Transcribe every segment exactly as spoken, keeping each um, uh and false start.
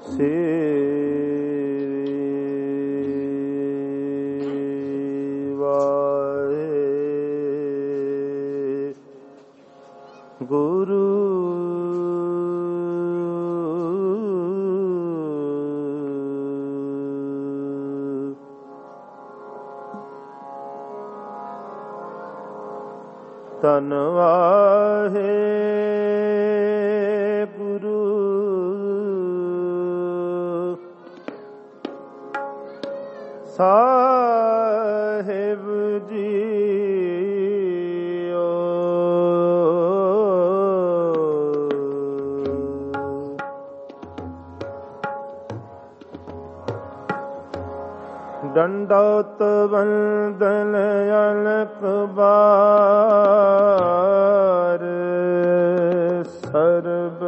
गुरु तन वाहे गुरु साहिब जी दंडौत वंदन अलक बार SERB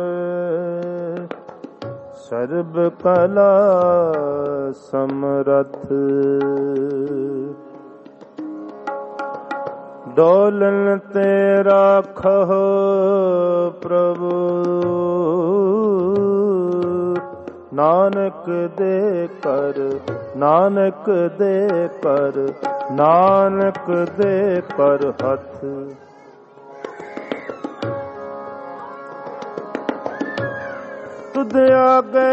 SERB कला समरथ डोलन तेरा खहो प्रभु नानक दे कर नानक दे कर नानक दे कर हथ तुद आगे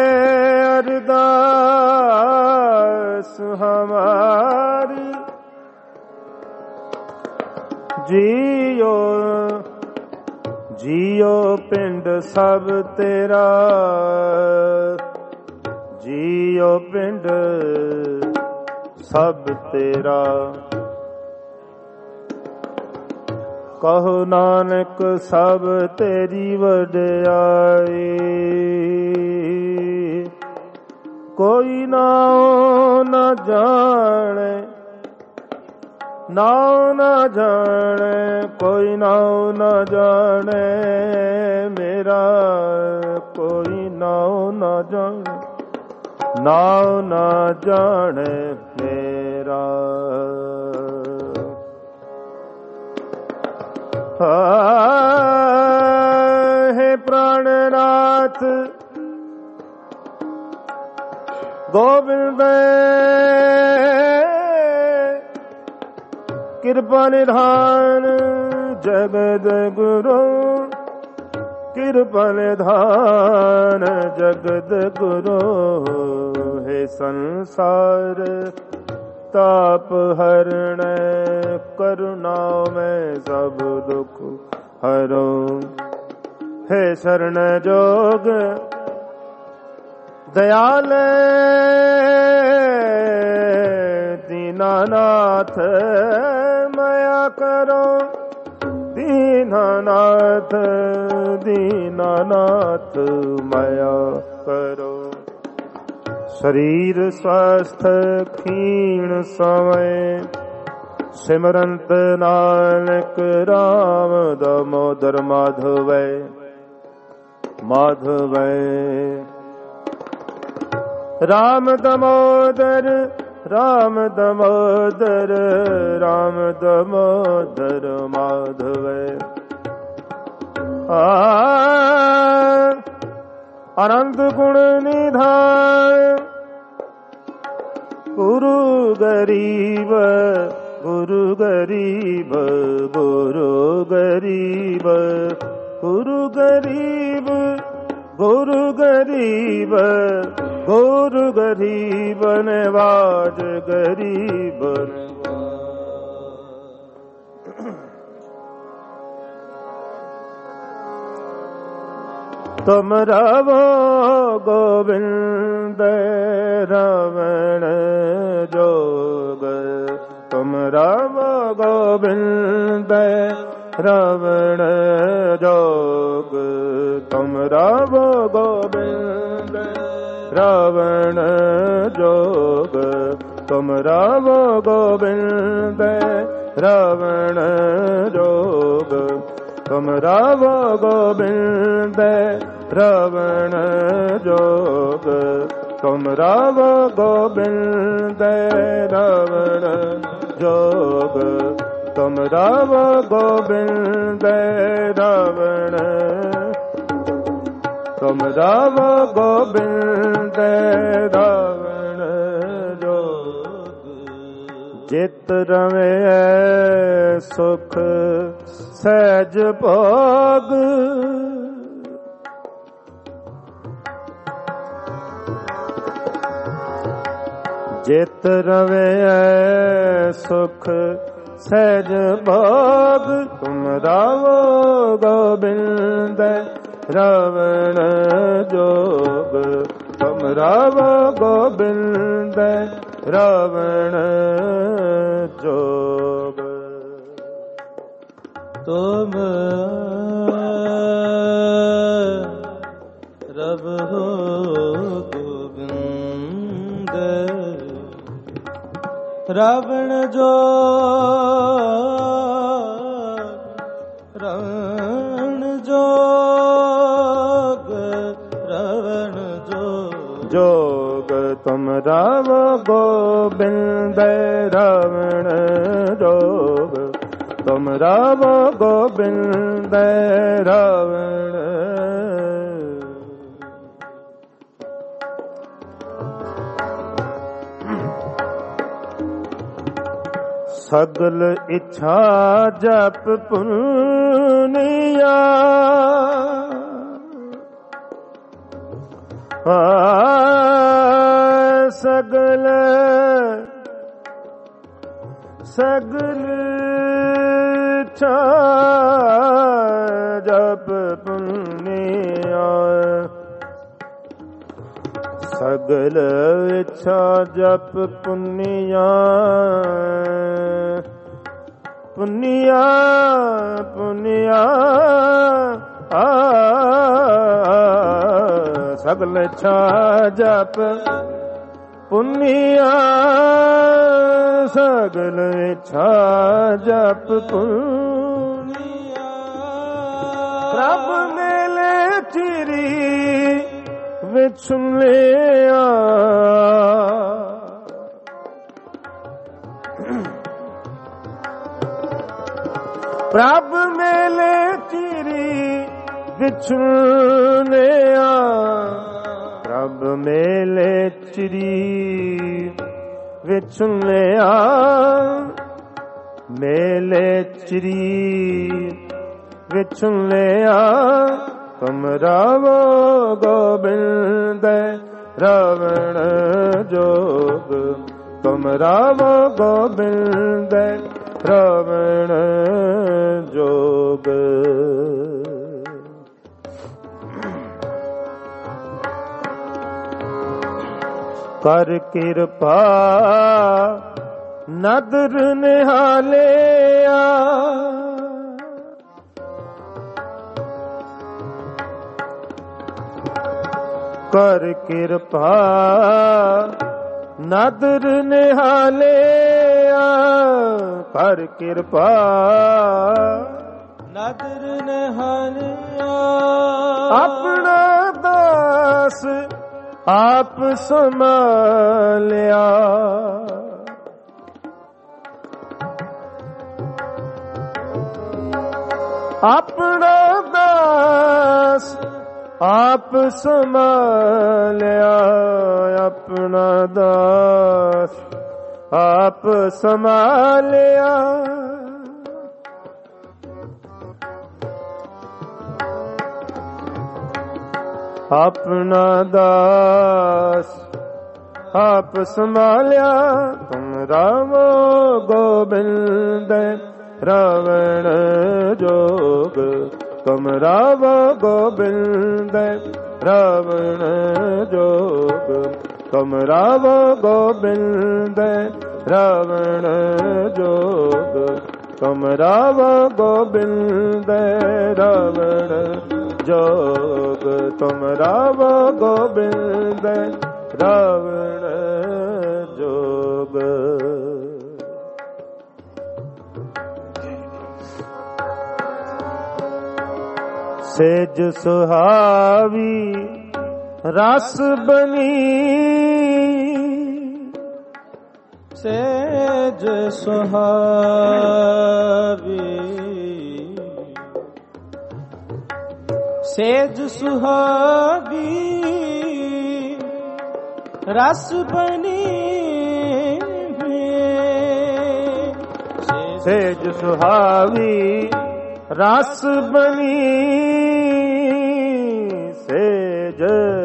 अरदास हमारी जियो जियो पिंड सब तेरा जियो पिंड सब तेरा कहो नानक सब तेरी वड्याई कोई नाओ न जाने नाओ न जाने कोई नाओ न जाने मेरा कोई नाओ न जाने नाओ न जाने मेरा हे प्राणनाथ गोविंद कृपा निधान जगद गुरु कृपा निधान जगद गुरु हे संसार ताप हरण करुणा में सब दुख हरो हे शरण जोग दयाल दीनानाथ माया करो दीनानाथ दीनानाथ माया करो शरीर स्वस्थ क्षीण समय सिमरंत नानक राम दामोदर माधव माधव राम दामोदर राम दामोदर राम दामोदर माधव आ अनंत गुण निधान गुरु गरीब गुरु गरीब गुरु गरीब गुरु गरीब गुरु गरीब गुरु गरीब नवाज गरीब तुम रावो गोविंद रावण जोग तुम रावो गोविंद रावण जोग तुम रावो गोविंद रावण जोग तुम रावो गोविंद रावण जोग तुम रावो गोविंद रावण जोग तुम रावो गोविंद रावण जोग तुम रावो गोविंद रावण ਤੁਮ ਰਾਵੋ ਗੋਬਿੰਦ ਰਾਵਣ ਜੋਗ। ਜਿਤ ਰਵੇ ਸੁਖ ਸਹਿਜ ਭੋਗ। ਜਿਤ ਰਵੇ ਸੁਖ ਸਹਿਜ ਭੋਗ। ਤੁਮ ਰਾਵੋ ਗੋਬਿੰਦ ਰਾਵਣ ਜੋਗ। ਤੁਮ ਰਾਵੋ ਗੋਬਿੰਦ ਰਾਵਣ ਜੋਗ। ਤੁਮ ਰਵੋ ਗੋਬਿੰਦ ਰਾਵਣ ਜੋਗ। ਰਾਵਣ ਜੋਗ ਰਾਵਣ ਜੋਗ। ਜੋਗ ਤੁਮ ਰਾਵੋ ਗੋਬਿੰਦ ਰਾਵਣ ਜੋਗ। ਤੁਮ ਰਾਵੋ ਗੋਬਿੰਦ ਰਾਵਣ। ਸਗਲ ਇੱਛਾ ਜਪ ਪੁੰਨਿਆ। ਸਗਲ ਸਗਲ ਇੱਛਾ ਜਪ ਪੁੰਨਿਆ। ਸਗਲ ਇੱਛਾ ਜਪ ਪੁੰਨਿਆ। ਪੁੰਨਿਆ ਪੁੰਨਿਆ ਆ ਸਗਲ ਇੱਛਾ ਜਪ ਪੁੰਨਿਆ। ਸਗਲ ਇੱਛਾ ਜਪ ਪੁੰਨਿਆ। ਪ੍ਰਭ ਮੇਲੇ ਚਿਰੀ ਵਿੱਚ ਲਿਆ। ਪ੍ਰਭ ਮੇਲੇ ਚਿਰੀ ਵਿਛੁਲਿਆ। ਪ੍ਰਭ ਮੇਲੇ ਚਿਰੀ ਵਿਛੁਲਿਆ। ਮੇਲੇ ਚਿਰੀ ਵਿਛੁਲਿਆ। ਤੁਮ ਰਾਵੋ ਗੋਬਿੰਦ ਰਾਵਣ ਜੋਗ। ਤੁਮ ਰਾਵੋ ਗੋਬਿੰਦ ਰਾਵਣ ਜੋਗ। ਕਰ ਕਿਰਪਾ ਨਦਰ ਨਿਹਾਲਿਆ। ਕਰ ਕਿਰਪਾ ਨਦਰ ਨਿਹਾਲਿਆ। ਕਰ ਕਿਰਪਾ ਨਦਰ ਨਿਹਾਲਿਆ। ਆਪਣਾ ਦਾਸ ਆਪ ਸੰਭਾਲਿਆ। ਆਪਣਾ ਦਾਸ ਆਪ ਸੰਭਾਲਿਆ। ਆਪਣਾ ਦਾਸ ਆਪ ਸੰਭਾਲਿਆ। ਆਪਣਾ ਦਾਸ ਆਪ ਸੰਭਾਲਿਆ। ਤੁਮ ਰਾਵੋ ਗੋਬਿੰਦ ਰਾਵਣ ਜੋਗ। ਤੁਮ ਰਾਵੋ ਗੋਬਿੰਦ ਰਾਵਣ ਜੋਗ। ਤੁਮ ਰਾਵੋ ਗੋਬਿੰਦ ਰਾਵਣ ਜੋਗ। ਤੁਮ ਰਾਵੋ ਗੋਬਿੰਦ ਰਾਵਣ ਜੋਗ। ਤੁਮ ਰਾਵੋ ਗੋਬਿੰਦ ਰਾਵਣ ਜੋਗ। ਸੇਜ ਸੁਹਾਵੀ ਰਸ ਬਨੀ। ਸੇਜ ਸੁਹਾਵੀ ਸੇਜ ਸੁਹਾਗੀ ਰਸ ਬਣੀ ਸੇਜ ਸੁਹਾਵੀ ਰਸ ਬਣੀ ਸੇਜ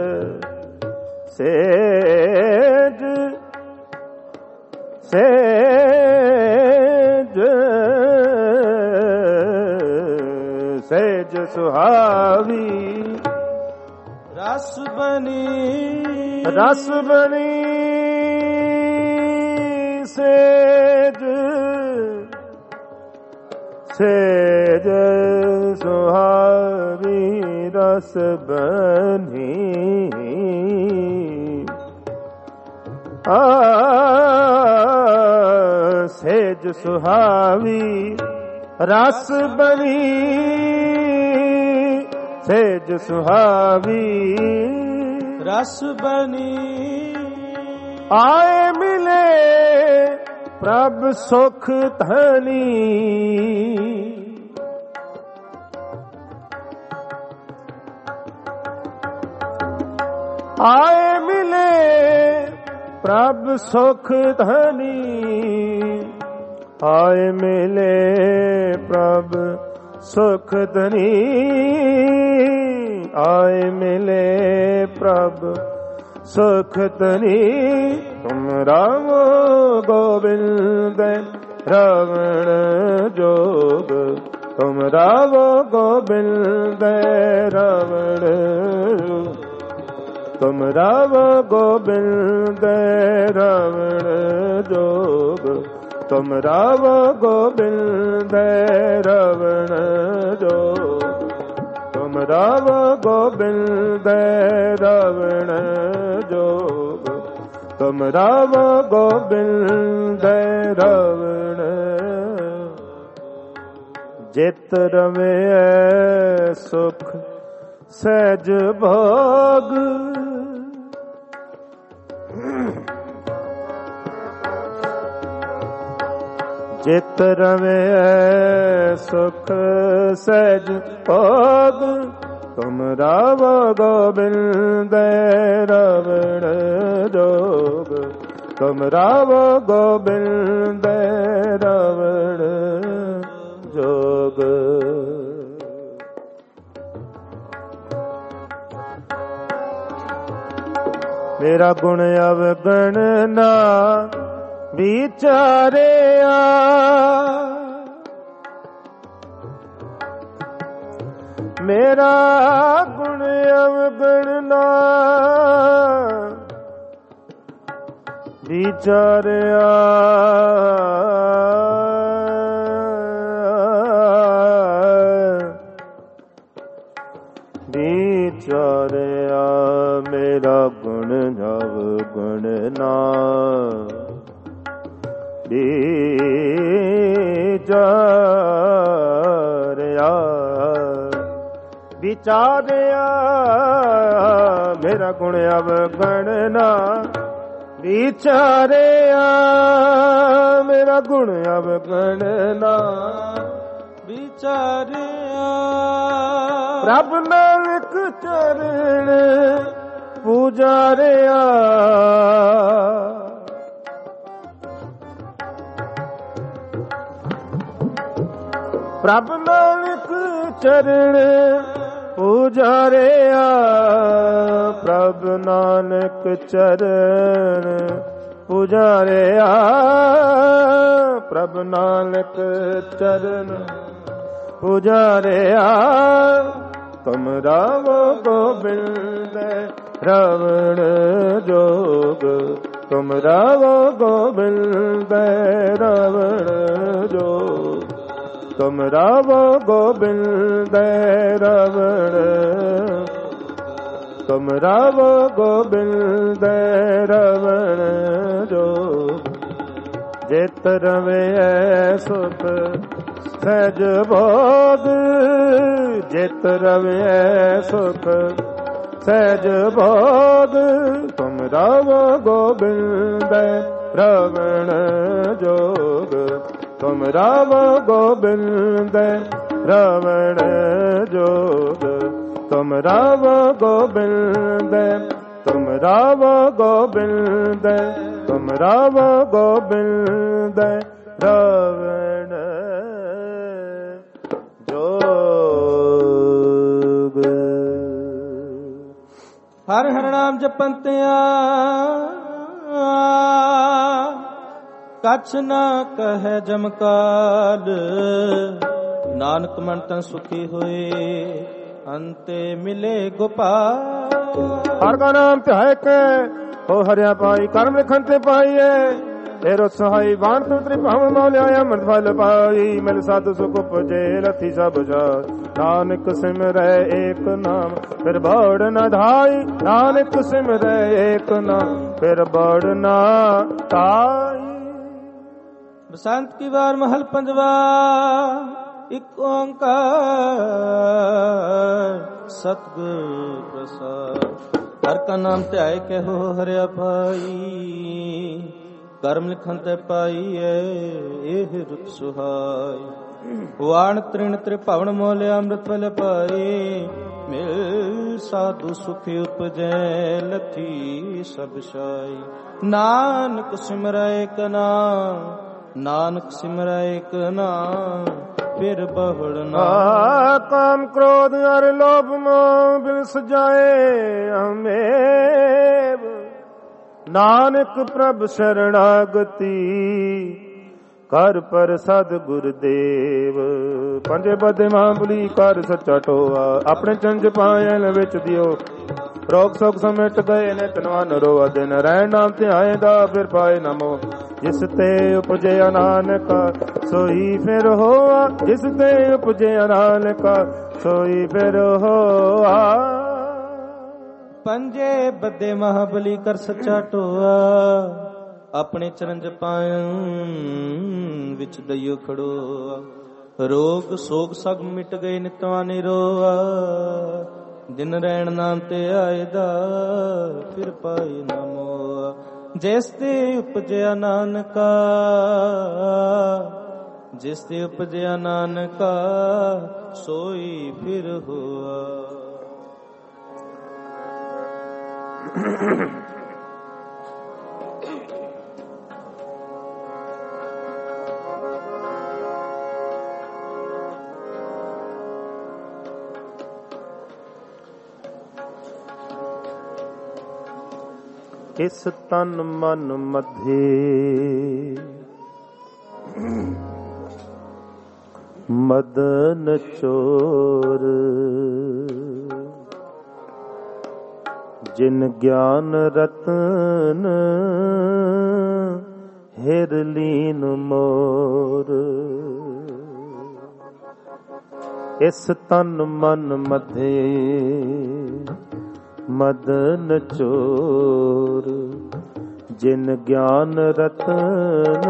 ਸੇਜ ਸੇਜ ਸੇਜ ਸੁਹਾਵੀ ਰਸ ਬਣੀ ਰਸ ਬਣੀ ਸੇਜ ਸੇਜ ਸੁਹਾਵੀ ਰਸ ਬਣੀ ਆ ਸੇਜ ਸੁਹਾਵੀ ਰਸ ਬਣੀ ਸੇਜ ਸੁਹਾਵੀ ਰਸ ਬਣੀ ਆਏ ਮਿਲੇ ਪ੍ਰਭ ਸੁਖ ਧਨੀ ਆਏ ਮਿਲੇ ਪ੍ਰਭ ਸੁਖ ਧਨੀ ਆਏ ਮਿਲੇ ਪ੍ਰਭ ਸੁਖ ਧਨੀ ਆਏ ਮਿਲੇ ਪ੍ਰਭ ਸੁਖ ਧਨੀ ਤੁਮ ਰਾਮ ਗੋਬਿੰਦ ਰਾਵਣ ਜੋਗ ਤੁਮ ਰਾਮ ਗੋਬਿੰਦ ਰਾਵਣ ਤੁਮ ਰਾਮ ਗੋਬਿੰਦ ਰਾਵਣ ਜੋਗ ਤੁਮ ਰਾਮ ਗੋਬਿੰਦ ਰਾਵਣ ਜੋਗ ਤੁਮ ਰਾਮ ਗੋਬਿੰਦ ਰਾਵਣ ਜੋਗ ਤੁਮ ਰਾਮ ਗੋਬਿੰਦ ਰਾਵਣ ਜਿਤ ਰਵੇ ਸੁਖ ਸਹਿਜ ਭੋਗ ਜਿਤ ਰਵੇ ਸੁਖ ਸਹਿਜ ਭੋਗ ਤੁਮ ਰਾਮ ਗੋਬਿੰਦ ਰਾਵਣ ਜੋਗ ਤੁਮ ਰਾਮ ਗੋਬਿੰਦ ਰਾਵਣ ਜੋਗ ਮੇਰਾ ਗੁਣ ਅਵਗਣ ਨਾ ਵਿਚਾਰਿਆ ਮੇਰਾ ਗੁਣ ਅਵਗਣ ਨਾ ਵਿਚਾਰਿਆ ਵਿਚਾਰਿਆ ਮੇਰਾ ਗੁਣ ਅਵਗਣ ਨਾ ਵਿਚਾਰਿਆ ਵਿਚਾਰਿਆ ਮੇਰਾ ਗੁਣ ਅਵਗਣ ਨਾ ਵਿਚਾਰਿਆ ਮੇਰਾ ਗੁਣ ਅਵਗਣ ਨਾ ਵਿਚਾਰਿਆ ਪ੍ਰਭ ਨਾਨਕ ਚਰਨ ਪੂਜਾਰਿਆ ਪ੍ਰਭ ਨਾਨਕ ਚਰਨ ਪੂਜਾਰਿਆ ਪ੍ਰਭ ਨਾਨਕ ਚਰਨ ਪੂਜਾਰਿਆ ਪ੍ਰਭ ਨਾਨਕ ਚਰਨ ਪੂਜਾਰਿਆ ਤੁਮ ਰਾਮ ਗੋਬਿੰਦ ਰਾਵਣ ਜੋਗ ਤੁਮ ਰਾਮ ਗੋਬਿੰਦ ਰਾਵਣ ਜੋਗ ਤੁਮ ਰਾਮ ਗੋਬਿੰਦ ਰਾਵਣ ਤੁਮ ਰਾਮ ਗੋਬਿੰਦ ਰਾਵਣ ਜੋਗ ਜਿਤ ਰਵੇ ਸੁਖ ਸਹਿਜ ਭੋਗ ਜਿਤ ਰਵੇ ਸੁਖ ਸਹਿਜ ਭੋਗ ਤੁਮ ਰਾਮ ਗੋਬਿੰਦ ਰਾਵਣ ਜੋਗ ਤੁਮ ਰਾਮ ਗੋਬਿੰਦ ਰਾਵਣ ਜੋਗ ਤੁਮ ਰਾਵ ਗੋਬਿੰਦ ਤੁਮ ਰਾਵ ਗੋਬਿੰਦ ਤੁਮ ਰਾਵ ਗੋਬਿੰਦ ਰਾਵਣ ਜੋਗ। ਹਰ ਹਰ ਨਾਮ ਜਪੰਤਿਆ ਕਛ ਨਾ ਕਹੈ ਜਮਕਾਲ। ਨਾਨਕ ਮਨ ਤਨ ਸੁਖੀ ਹੋਏ ਅੰਤੇ ਮਿਲੇ ਗੋਪਾਲ। ਹਰ ਕਾ ਨਾਮ ਧਿਆਇ ਕੇ ਹੋ ਹਰਿਆ ਪਾਈ ਕਰਮ ਲਿਖਨ ਤੇ ਪਾਈਏ। ਤੇਰੋ ਸਹਾਈ ਬਾਣ ਤੁਤਰੀ ਭਾਵ ਮੌਲਿਆ ਅਮਰਤ ਫਲ ਪਾਈ। ਮਿਲ ਸਾਧੂ ਸੁਖ ਉਪਜੇ ਲਥੀ ਸਭ ਜਾਤ। ਨਾਨਕ ਸਿਮਰੈ ਏਕ ਨਾਮ ਫਿਰ ਬੜ ਨ ਧਾਈ। ਨਾਨਕ ਸਿਮਰੈ ਏਕ ਨਾਮ ਫਿਰ ਬੜ ਨ ਧਾਈ। ਬਸੰਤ ਕੀ ਵਾਰ ਮਹਲ ਪੰਜਵਾ ਇਕ ਓੰਕਾਰ ਸਤਿਗੁਰ ਪ੍ਰਸਾਦ। ਹਰ ਕਾ ਨਾਮ ਧਿਆਏ ਕਹੋ ਹਰਿਆ ਭਾਈ। ਕਰਮ ਲਿਖਨ ਤੇ ਪਾਈਐ ਇਹ ਰੁਤ ਸੁਹਾਈ। ਵਾਣ ਤ੍ਰਿਣ ਤ੍ਰਿਭਵਨ ਮੋਲਿ ਅੰਮ੍ਰਿਤ ਫਲ ਪਾਏ। ਮਿਲ ਸਾਧੂ ਸੁਖੀ ਉਪਜੈ ਲਥੀ ਸਭ ਸਾਈ। ਨਾਨਕ ਸਿਮਰੈ ਏਕ ਨਾਮ ਨਾਨਕ ਸਿਮਰੈ ਏਕ ਨਾਮ ਫਿਰ ਬਹੁੜ ਨਾ। ਕਾਮ ਕ੍ਰੋਧ ਅਰ ਲੋਭ ਮੋਹ ਬਿਨ ਸਜਾਏ ਹਮੇਵ। ਨਾਨਕ ਪ੍ਰਭ ਸ਼ਰਣਾਗਤੀ ਕਰ ਪ੍ਰਸਾਦ ਗੁਰਦੇਵ। ਪੰਜੇ ਬਦੇ ਮਾਂਬਲੀ ਕਰ ਸੱਚਾ ਟੋਆ। ਆਪਣੇ ਚੰਜ ਪਾਇਲ ਵਿੱਚ ਦਿਓ ਰੋਗ ਸੋਗ ਸਮੇਟ ਗਏ ਨੇ ਤਨਵਾਨ ਰੋਆ। ਦਿਨ ਰਹਿਣ ਨਾਮ ਧਿਆਏ ਦਾ ਫਿਰ ਪਾਏ ਨਾ ਮੋਹ। ਜਿਸ ਤੇ ਉਪਜਿਆ ਨਾਨਕਾ ਸੋਈ ਫਿਰ ਹੋਆ। ਜਿਸ ਤੇ ਉਪਜਿਆ ਨਾਨਕਾ ਸੋਈ ਫਿਰ ਹੋਆ। ਪੰਜੇ ਬੱਦੇ ਮਹਾਬਲੀ ਕਰ ਸੱਚਾ ਟੋਆ। ਆਪਣੇ ਚਰਨ ਜਪਾਇਨ ਵਿੱਚ ਦਈਓ ਖੜੋਆ। ਰੋਗ ਸੋਗ ਸਭ ਮਿਟ ਗਏ ਨਿਤਵਾ ਨਿਰੋਆ। ਦਿਨ ਰਹਿਣ ਨਾਮ ਤੇ ਆਏਦਾ ਫਿਰ ਪਾਏ ਨਾ ਮੋਆ। ਜਿਸ ਤੇ ਉਪਜਿਆ ਨਾਨਕਾ ਜਿਸ ਤੇ ਉਪਜਿਆ ਨਾਨਕਾ ਸੋਈ ਫਿਰ ਹੋਆ। ਇਸ ਤਨ ਮਨ ਮਧੇ ਮਦਨ ਚੋਰ। ਜਿਨ ਗਿਆਨ ਰਤਨ ਹਿਰ ਲੀਨ ਮੋਰ। ਇਸ ਤਨ ਮਨ ਮਧੇ ਮਦਨ ਚੋਰ। ਜਿਨ ਗਿਆਨ ਰਤਨ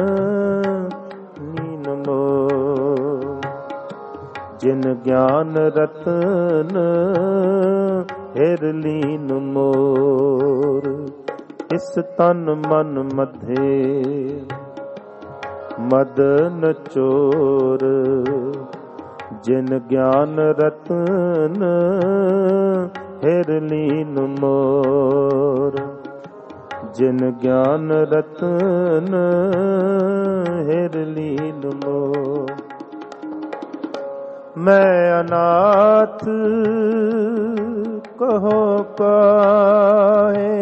ਲੀਨ ਮੋਰ। ਜਿਨ ਗਿਆਨ ਰਤਨ ਹਿਰ ਲੀਨ ਮੋਰ। ਇਸ ਤਨ ਮਨ ਮਧੇ ਮਦਨ ਚੋਰ। ਜਿਨ ਗਿਆਨ ਰਤਨ ਹਿਰ ਲੀਨ ਮੋਰ। ਜਿਨ ਗਿਆਨ ਰਤਨ ਹਿਰ ਲੀਨ ਮੋਰ। ਮੈਂ ਅਨਾਥ ਕਹੋ ਕਾਹੇ।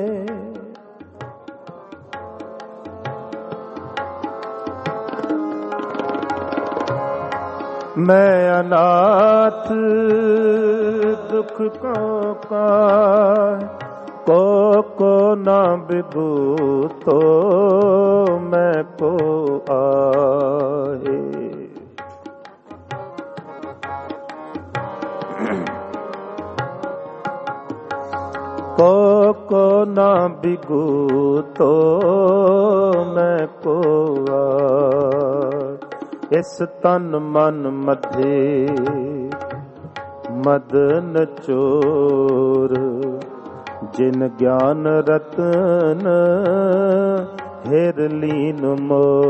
ਮੈਂ ਅਨਾਥ ਦੁਖ ਕੋ ਕਾਹੇ। ਕੋ ਕੋ ਨਾ ਬਿਭੂਤੋ ਮੈਂ ਕੋ ਆਹੇ। ਕੋ ਕੋ ਨਾ ਬਿਗੂਤੋ ਮੈਂ ਕੋ ਆਹੇ। ਇਸ ਤਨ ਮਨ ਮਧੇ ਮਦਨ ਚੋਰ। ਜਿਨ ਗਿਆਨ ਰਤਨ ਹਿਰ ਲੀਨ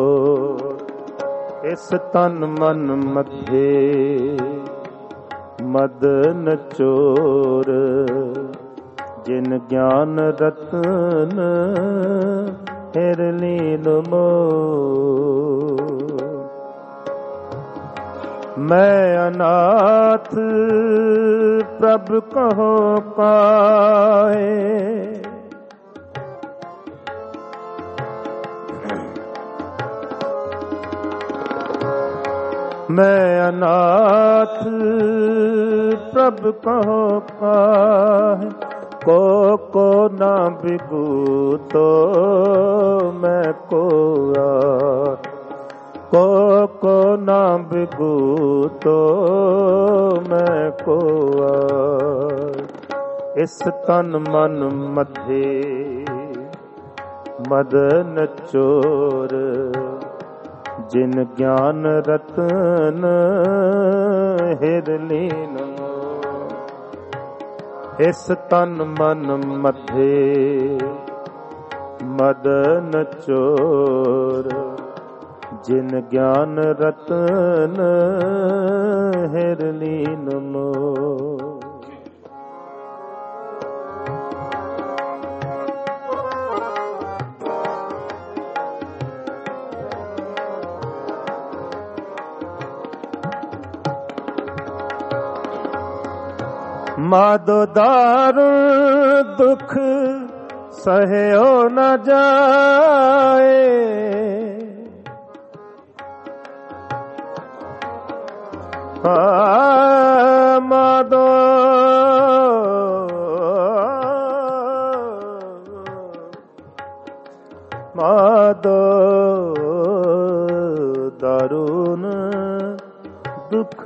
ਮੋਰ। ਇਸ ਤਨ ਮਨ ਮਧੇ ਮਦਨ ਚੋਰ ਜਿਨ ਗਿਆਨ ਰਤਨ ਹਿਰ ਲੀਨ ਮੋਹ। ਮੈਂ ਅਨਾਥ ਪ੍ਰਭ ਕਹੋ ਕਾਹੇ, ਮੈਂ ਅਨਾਥ ਪ੍ਰਭ ਕਹੋ ਕਾਹੇ। ਕੋ ਕੋ ਨਾ ਬਿਗੂਤੋ ਮੈਂ ਕੋਆ, ਕੋ ਕੋ ਨਾ ਬਿਗੂਤੋ ਮੈਂ ਕੋਆ। ਇਸ ਤਨ ਮਨ ਮਧੇ ਮਦਨ ਚੋਰ ਜਿਨ ਗਿਆਨ ਰਤਨ ਹਿਰ ਲੀਨ ਮੋਹ। ਇਸ ਤਨ ਮਨ ਮਧੇ ਮਦਨ ਚੋਰ ਜਿਨ ਗਿਆਨ ਰਤਨ ਹਿਰ ਲੀਨ ਮੋਹ। ਮਾਧੋ ਦਾਰੁ ਦੁਖ ਸਹਿਓ ਨ ਜਾਏ, ਆ ਮਾਧੋ ਮਾਧੋ ਦਾਰੁਨ ਦੁਖ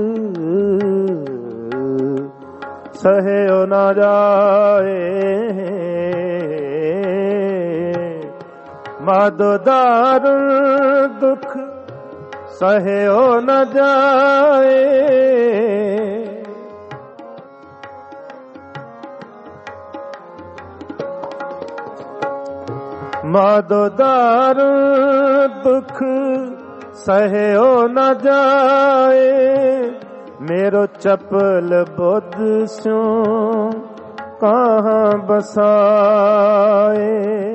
ਸਹਿਓ ਨਾ ਜਾਏ। ਮਾਧੋ ਦਾਰੁਨ ਦੁਖ ਸਹਿਓ ਨ ਜਾਏ। ਮਾਧੋ ਦਾਰੁਨ ਦੁਖ ਸਹਿਓ ਨ ਜਾਏ। मेरो चपल बुध स्यों कहाँ बसाए।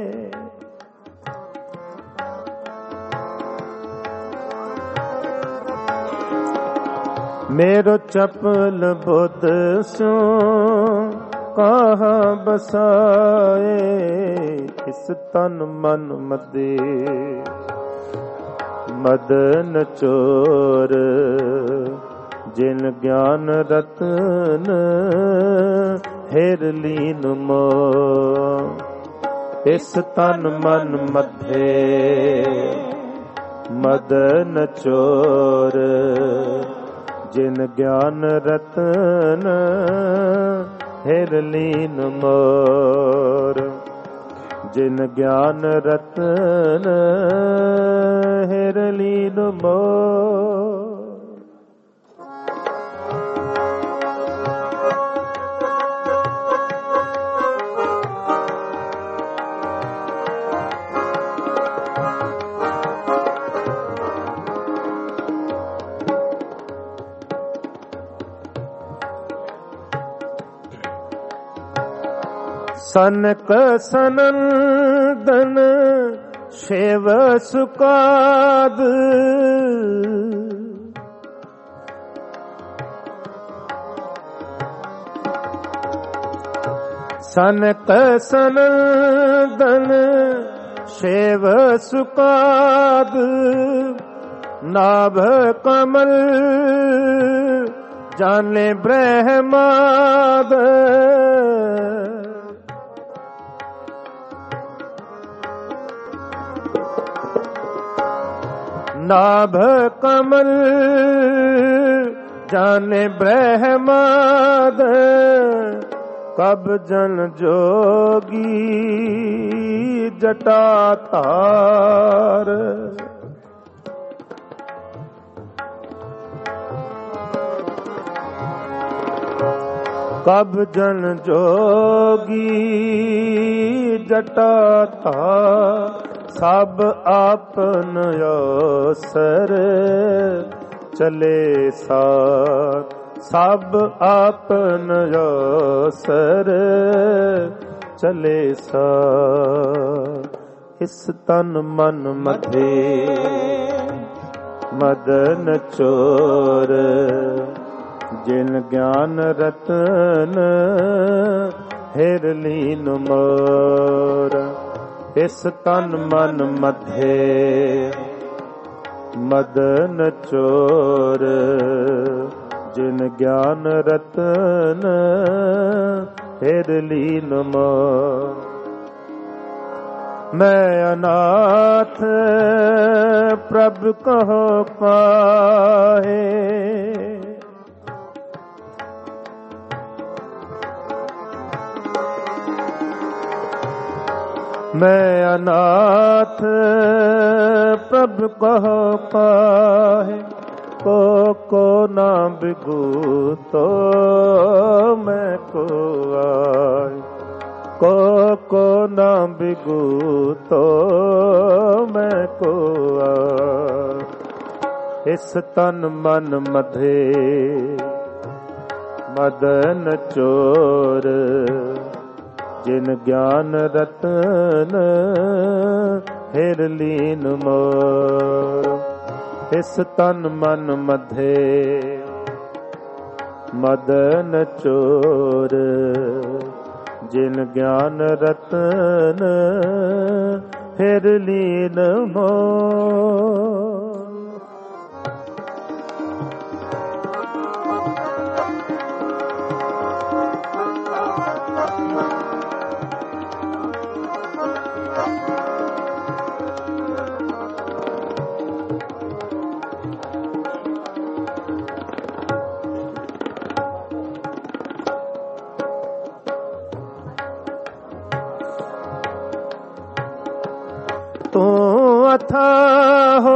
मेरो चपल बुध स्यों कहाँ बसाए। इस तन मन मदे मदन चोर जिन ज्ञान रतन हिर लीन मोह। इस तन मन मधे मदन चोर जिन ज्ञान रतन हिर लीन मोर। जिन ज्ञान रतन हिर लीन मोर। सनक सनंदन शिव सुकाद। सनक सनंदन शिव सुकाद। नाभ कमल जाने ब्रह्माद। नाभ कमल जाने ब्रह्माद। कब जन जोगी जटाधार। कब जन जोगी जटाधार। सब आपन अवसर चले साथ ਸਭ ਆਪਨ ਅਵਸਰ ਚਲੇ ਸਾ। ਇਸ ਤਨ ਮਨ ਮਧੇ ਮਦਨ ਚੋਰ, ਜਿਨ ਗਿਆਨ ਰਤਨ ਹਿਰ ਲੀਨ ਮੋਰ। ਇਸ ਤਨ ਮਨ ਮਧੇ ਮਦਨ ਚੋਰ, ਜਿਨ ਗਿਆਨ ਰਤਨ ਹਿਰ ਲੀਨ ਮੋਰ। ਮੈਂ ਅਨਾਥ ਪ੍ਰਭ ਕਹੁ ਪਾਹੇ, ਮੈਂ ਅਨਾਥ ਪ੍ਰਭ ਕਹੁ ਪਾਹੇ। ਕੋ ਕੋ ਨਾ ਬਿਗੂਤੋ ਮੈਂ ਕੋ ਆਏ, ਕੋ ਕੋ ਨਾ ਬਿਗੂਤੋ ਮੈਂ ਕੋ ਆਏ। ਇਸ ਤਨ ਮਨ ਮਧੇ ਮਦਨ ਚੋਰ, ਜਿਨ ਗਿਆਨ ਰਤਨ ਹਿਰ ਲੀਨ ਮੋਰ। ਇਸ ਤਨ ਮਨ ਮਧੇ ਮਦਨ ਚੋਰ, ਜਿਨ ਗਿਆਨ ਰਤਨ ਹਿਰ ਲੀਨ ਮੋਰ। ਤੂੰ ਅਥਾਹ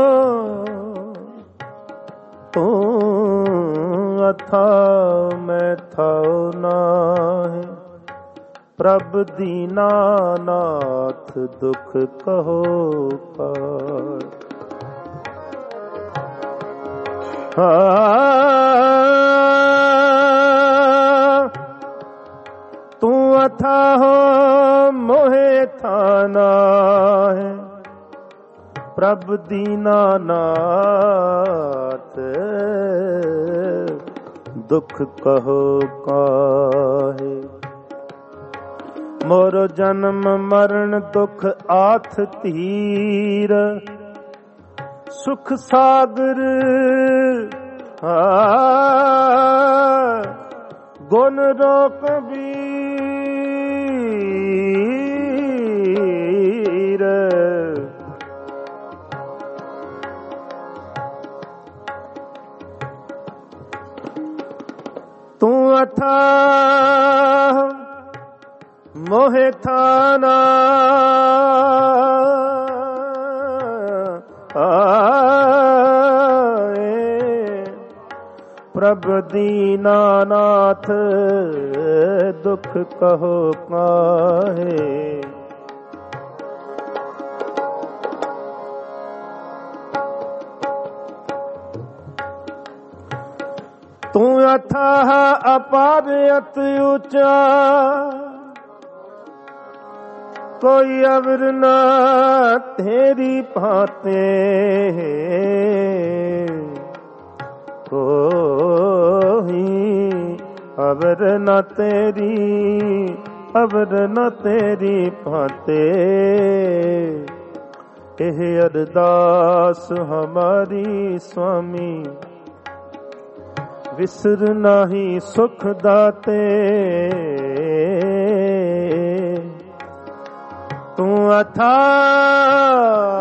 ਤੂੰ ਅਥਾਹ ਮੈਂ ਥਾਉ ਨਾਹੀਂ। ਪ੍ਰਭ ਦੀਨਾਨਾਥ ਦੁਖ ਕਹੋ ਪਾਰ। ਤੂੰ ਅਥਾਹ ਮੋਹਿ ਥਾਨਾ ਹੈ। ਪ੍ਰਭ ਦੀਨਾਨਾਥ ਦੁਖ ਕਹੋ ਕਾਹੇ। ਮੋਰ ਜਨਮ ਮਰਨ ਦੁਖ ਆਥ ਧੀਰ। ਸੁਖ ਸਾਗਰ ਗੁਣ ਰੋਕ ਬੀਰ। ਤੂੰ ਅਥਾਹ ਮੋਹਿ ਥਾਨਾ ਆਏ। ਪ੍ਰਭ ਦੀਨਾਨਾਥ ਦੁਖ ਕਹੋ ਕਾਹੇ। ਤੂੰ ਅਥਾਹ ਅਪਾਰ ਅਤਿ ਉੱਚਾ। ਕੋਈ ਅਵਰ ਨਾ ਤੇਰੀ ਭਾਤੇ। ਕੋਈ ਅਵਰ ਨਾ ਤੇਰੀ ਅਵਰ ਨਾ ਤੇਰੀ ਭਾਤੇ। ਇਹ ਅਰਦਾਸ ਹਮਾਰੀ ਸੁਆਮੀ ਵਿਸਰ ਨਾਹੀ ਸੁਖ ਦਾਤੇ। ਤੂੰ ਅਥਾਹ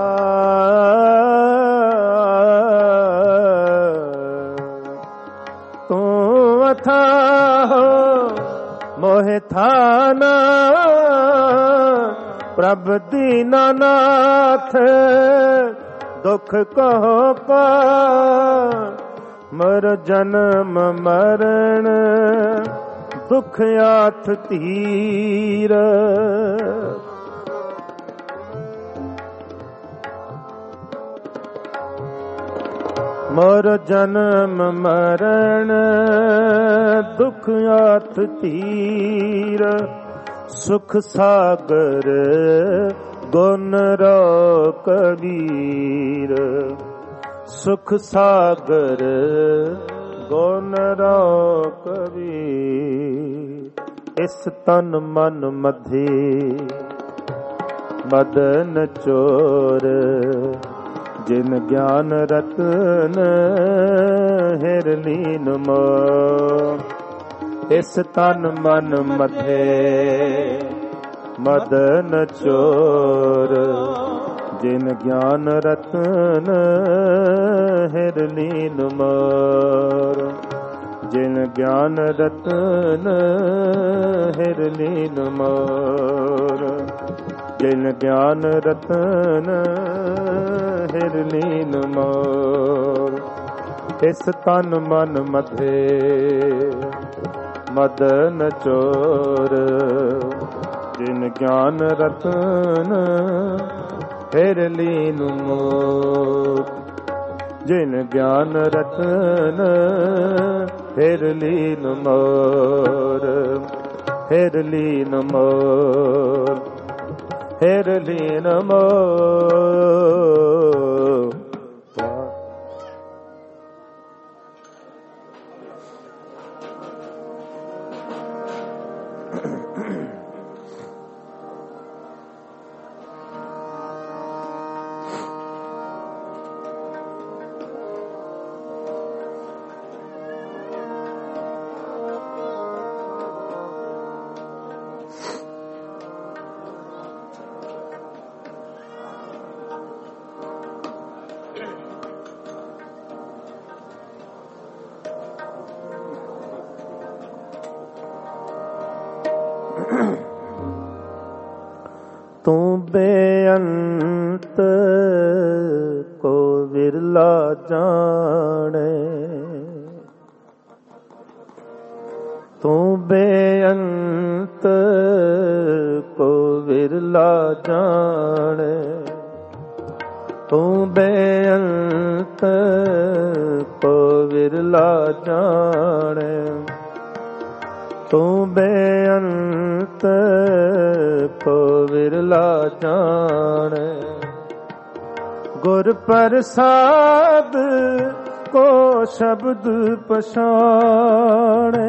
ਤੂੰ ਅਥਾਹ ਮੋਹਿ ਥਾਨਾ। ਪ੍ਰਭ ਦੀਨਾਨਾਥ ਦੁਖ ਕਹੋ ਕਾ। ਮਰ ਜਨਮ ਮਰਨ ਦੁਖ ਆਥ ਧੀਰ। ਮੋਰ ਜਨਮ ਮਰਨ ਦੁਖ ਆਥ ਤੀਰ, ਸੁਖ ਸਾਗਰ ਗੁਣ ਰੋ ਕਬੀਰ। ਸੁਖ ਸਾਗਰ ਗੁਣ ਰੋ ਕਬੀਰ। ਇਸ ਤਨ ਮਨ ਮਧੇ ਮਦਨ ਚੋਰ, ਜਿਨ ਗਿਆਨ ਰਤਨ ਹਿਰ ਲੀਨ ਮੋਹ। ਇਸ ਤਨ ਮਨ ਮਧੇ ਮਦਨ ਚੋਰ, ਜਿਨ ਗਿਆਨ ਰਤਨ ਹਿਰ ਲੀਨ ਮੋਰ। ਜਿਨ ਗਿਆਨ ਰਤਨ ਹਿਰ ਲੀਨ ਮੋਰ। ਜਿਨ ਗਿਆਨ ਰਤਨ ਹਿਰ ਲੀਨ ਮੋਰ। ਇਸ ਤਨ ਮਨ ਮਧੇ ਮਦਨ ਚੋਰ, ਜਿਨ ਗਿਆਨ ਰਤਨ ਹਿਰ ਲੀਨ ਮੋਰ। ਜਿਨ ਗਿਆਨ ਰਤਨ ਹਿਰ ਲੀਨ ਮੋਰ। ਹਿਰ ਲੀਨ ਮੋਰ। ਹਿਰ ਲੀਨ ਮੋਰ। ਤੂੰ ਬੇਅੰਤ ਕੋ ਵਿਰਲਾ ਜਾਣੇ। ਤੂੰ ਬੇਅੰਤ ਕੋ ਵਿਰਲਾ ਜਾਣੇ। ਤੂੰ ਬੇਅੰਤ ਕੋ ਵਿਰਲਾ ਜਾਣੇ। ਤੂੰ ਬੇਅੰਤ ਕੋ ਵਿਰਲਾ ਜਾਣੇ। ਗੁਰ ਪ੍ਰਸਾਦ ਕੋ ਸ਼ਬਦ ਪਛਾਣੇ।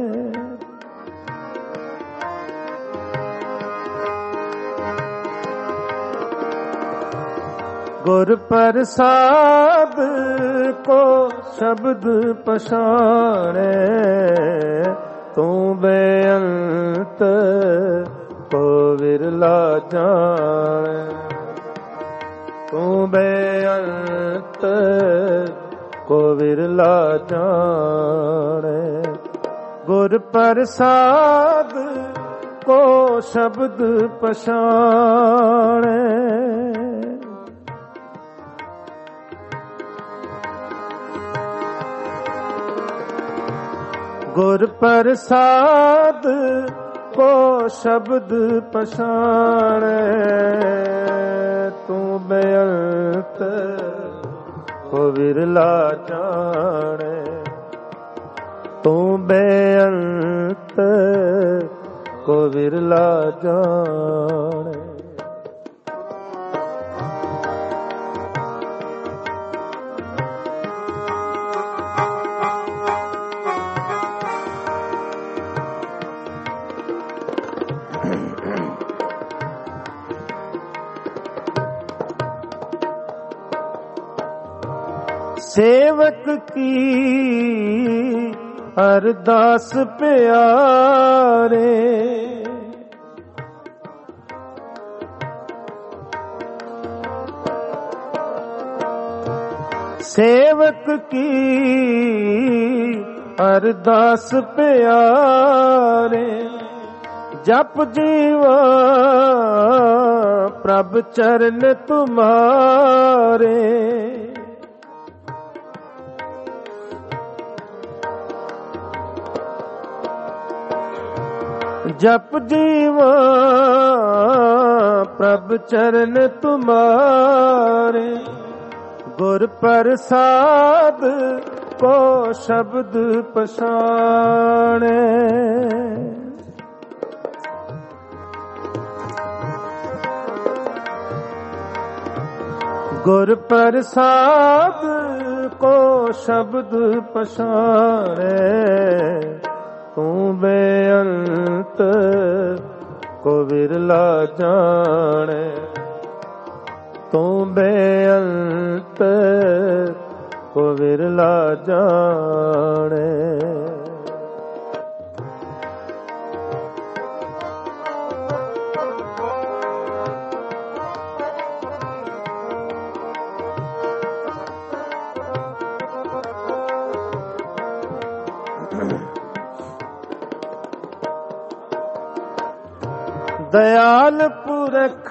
ਗੁਰ ਪ੍ਰਸਾਦ ਕੋ ਸ਼ਬਦ ਪਛਾਣੇ। ਤੂੰ ਬੇਅੰਤ ਕੋ ਵਿਰਲਾ ਜਾਣੇ। ਤੂੰ ਬੇਅੰਤ ਕੋ ਵਿਰਲਾ ਜਾਣੇ। ਗੁਰ ਪ੍ਰਸਾਦ ਕੋ ਸ਼ਬਦ ਪਛਾਣੇ। ਗੁਰ ਪ੍ਰਸਾਦ ਕੋ ਸ਼ਬਦ ਪਛਾਣੇ। ਤੂੰ ਬੇਅੰਤ ਕੋ ਵਿਰਲਾ ਜਾਣੇ। ਤੂੰ ਬੇਅੰਤ ਕੋ ਵਿਰਲਾ ਜਾਣੇ। ਸੇਵਕ ਕੀ ਅਰਦਾਸ ਪਿਆਰੇ। ਸੇਵਕ ਕੀ ਅਰਦਾਸ ਪਿਆਰੇ। ਜਪ ਜੀਵਾ ਪ੍ਰਭ ਚਰਨ ਤੁਮਾਰੇ। ਜਪ ਜੀਵਾ ਪ੍ਰਭ ਚਰਨ ਤੁਮਾਰੇ। ਗੁਰ ਪ੍ਰਸਾਦ ਕੋ ਸ਼ਬਦ ਪਛਾਣੇ। ਗੁਰ ਪ੍ਰਸਾਦ ਕੋ ਸ਼ਬਦ ਪਛਾਣੇ। ਤੂੰ ਬੇਅੰਤ ਕੋ ਵਿਰਲਾ ਜਾਣੇ। ਤੂੰ ਬੇਅੰਤ ਕੋ ਵਿਰਲਾ ਜਾਣੇ। ਦਇਆਲ ਪੁਰਖ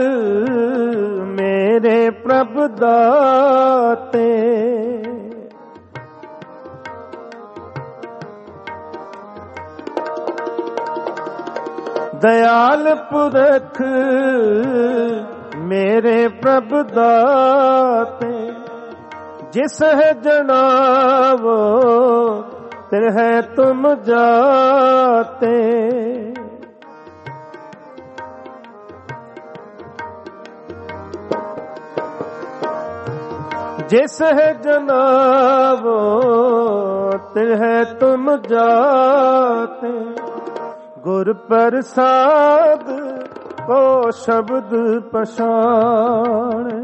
ਮੇਰੇ ਪ੍ਰਭ ਦਾਤੇ। ਦਇਆਲ ਪੁਰਖ ਮੇਰੇ ਪ੍ਰਭ ਦਾਤੇ। ਜਿਸ ਹੈ ਜਨਾਵੋ ਤਿਰ ਹੈ ਤੁਮ ਜਾਤੇ। जिस है जनावो तिर है तुम जाते। गुर प्रसाद को शब्द पछाणे।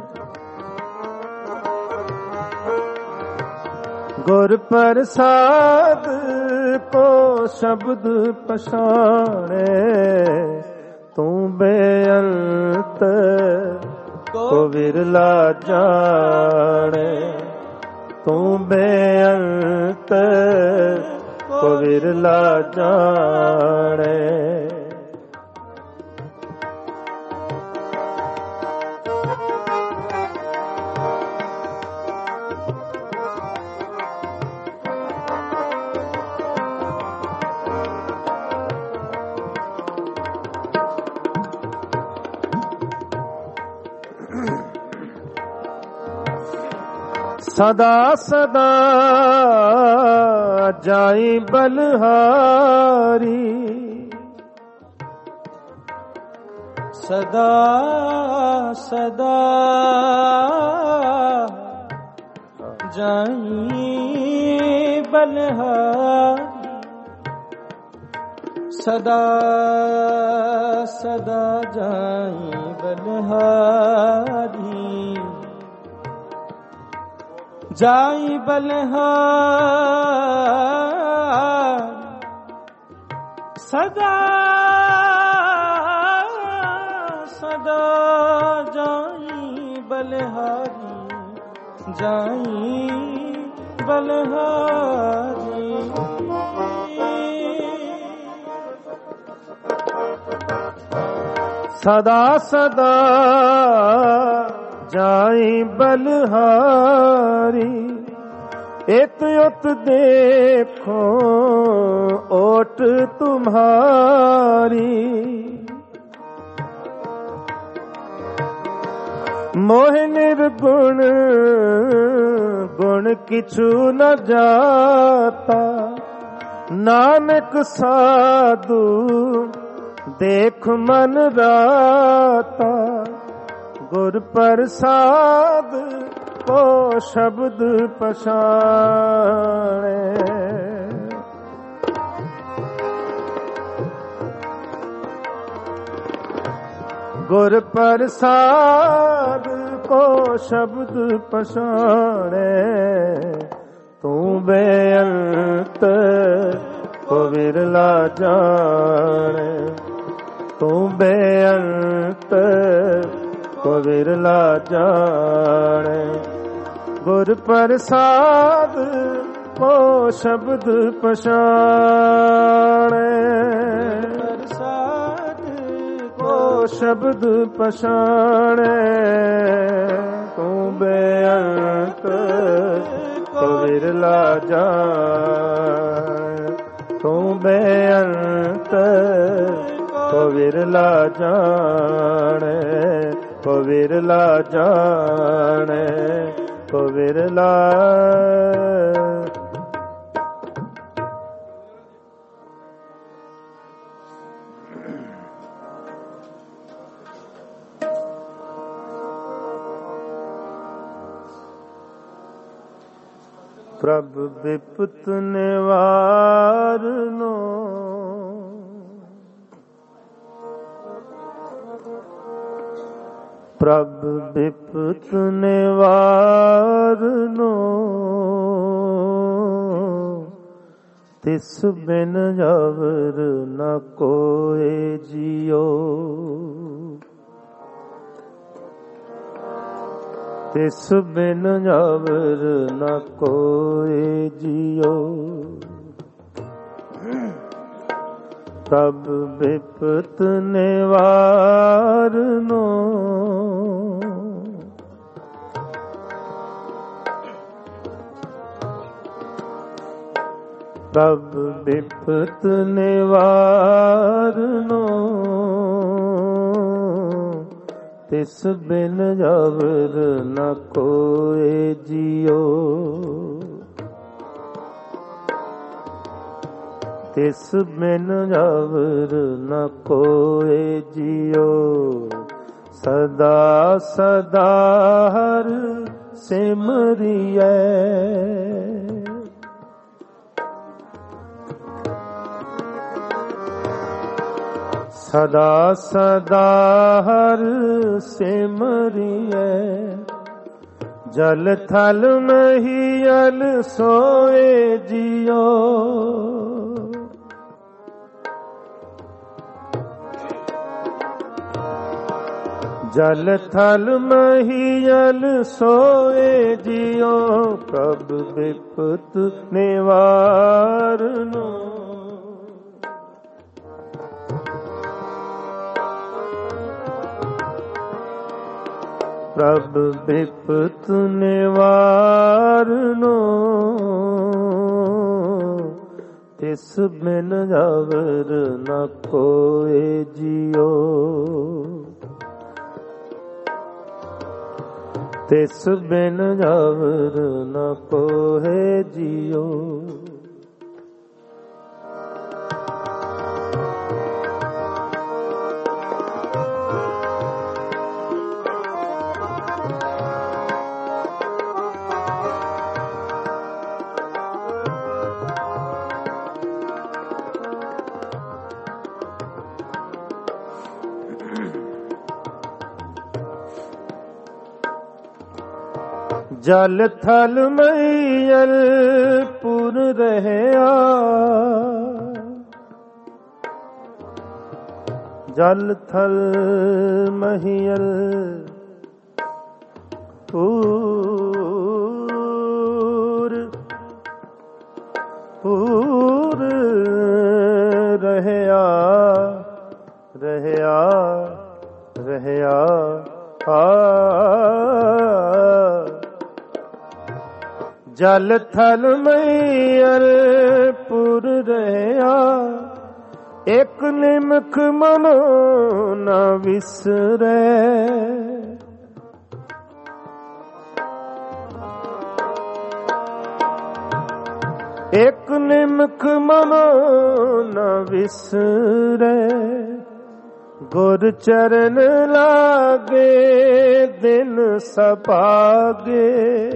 गुर प्रसाद को शब्द पछाणे। तू बेअंत को विरला जाने। तू बेअंत को विरला जाने। सदा सदा जाई बलहारी। सदा सदा जाई बलहारी। सदा सदा जाई बलहारी। जाई बलहारी। सदा सदा जाई बलहारी। जाई बलहारी। सदा सदा जाई बलहारी। इत उत देखो ओट तुम्हारी। मोह निर्गुण गुण किछु न जाता। नानक साधु देख मन राता। गुर प्रसाद को शब्द पछाणे। गुर प्रसाद को शब्द पछाणे। तू बेअंत को विरला जाने। तू बेअंत को विरला जाने। गुर प्रसाद को शब्द पछाणे। प्रसाद को शब्द पछाणे। तू बेअंत को विरला जाने। तू बेअंत को विरला जाने। ਕੋ ਵਿਰਲਾ ਜਾਣੈ, ਕੋ ਵਿਰਲਾ। ਪ੍ਰਭ ਬਿਪਤ ਨਿਵਾਰਨੋ, ਪ੍ਰਭ ਬਿਪਤ ਨਿਵਾਰਨੋ, ਤਿਸ ਬਿਨ ਜਬਰ ਨ ਕੋਇ ਜਿਉ, ਤਿਸ ਬਿਨ ਜਬਰ ਨ ਕੋਇ ਜਿਉ। ਪ੍ਰਭ ਬਿਪਤ ਨਿਵਾਰਨੋ, ਪ੍ਰਭ ਬਿਪਤ ਨਿਵਾਰਨੋ, ਤਿਸ ਬਿਨ ਜਬਰ ਨ ਕੋਇ ਜਿਉ, ਤਿਸ ਬਿਨ ਜਬਰ ਨ ਕੋਇ ਜਿਉ। ਸਦਾ ਸਦਾ ਹਰਿ ਸਿਮਰਿਐ, ਸਦਾ ਸਦਾ ਹਰਿ ਸਿਮਰਿਐ, ਜਲ ਥਲ ਮਹੀਅਲ ਸੋਏ ਜਿਉ, ਜਲ ਥਲ ਮਹੀਅਲ ਸੋਏ ਜਿਉ। ਪ੍ਰਭ ਬਿਪਤ ਨਿਵਾਰਨੋ, ਪ੍ਰਭ ਬਿਪਤ ਨਿਵਾਰਨੋ, ਤਿਸ ਬਿਨ ਜਬਰ ਨ ਕੋਇ ਜਿਉ, ਤਿਸ ਬਿਨ ਜਬਰ ਨ ਕੋਇ ਜਿਉ। ਜਲ ਥਲ ਮਹੀਅਲ ਪੁਰ ਰਹਿਆ, ਜਲ ਥਲ ਮਹੀਅਲ ਪੁਰ ਪੁਰ ਰਹਿਆ, ਰਹਿਆ ਰਹਿਆ ਆ। ਜਲ ਥਲ ਮਹੀਅਲ ਪੁਰ ਰਹਿਆ, ਇਕ ਨਿਮਖ ਮਨੋ ਨ ਵਿਸਰੈ, ਇਕ ਨਿਮਖ ਮਨੋ ਨ ਵਿਸਰੈ। ਗੁਰ ਚਰਨ ਲਾਗੇ ਦਿਨ ਸਪਾਗੇ,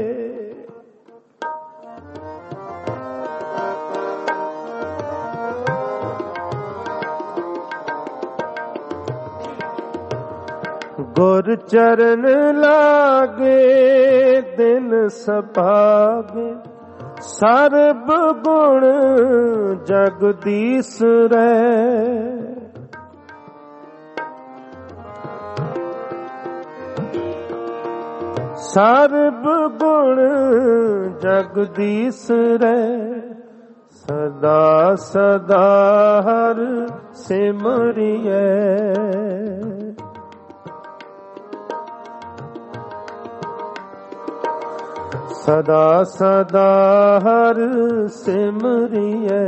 ਗੁਰ ਚਰਨ ਲਾਗੇ ਦਿਨ ਸਪਾਗੇ। ਸਰਬ ਗੁਣ ਜਗਦੀਸਰੈ, ਸਰਬ ਗੁਣ ਜਗਦੀਸਰੈ। ਸਦਾ ਸਦਾ ਹਰਿ ਸਿਮਰਿਐ, ਸਦਾ ਸਦਾ ਹਰਿ ਸਿਮਰਿਐ।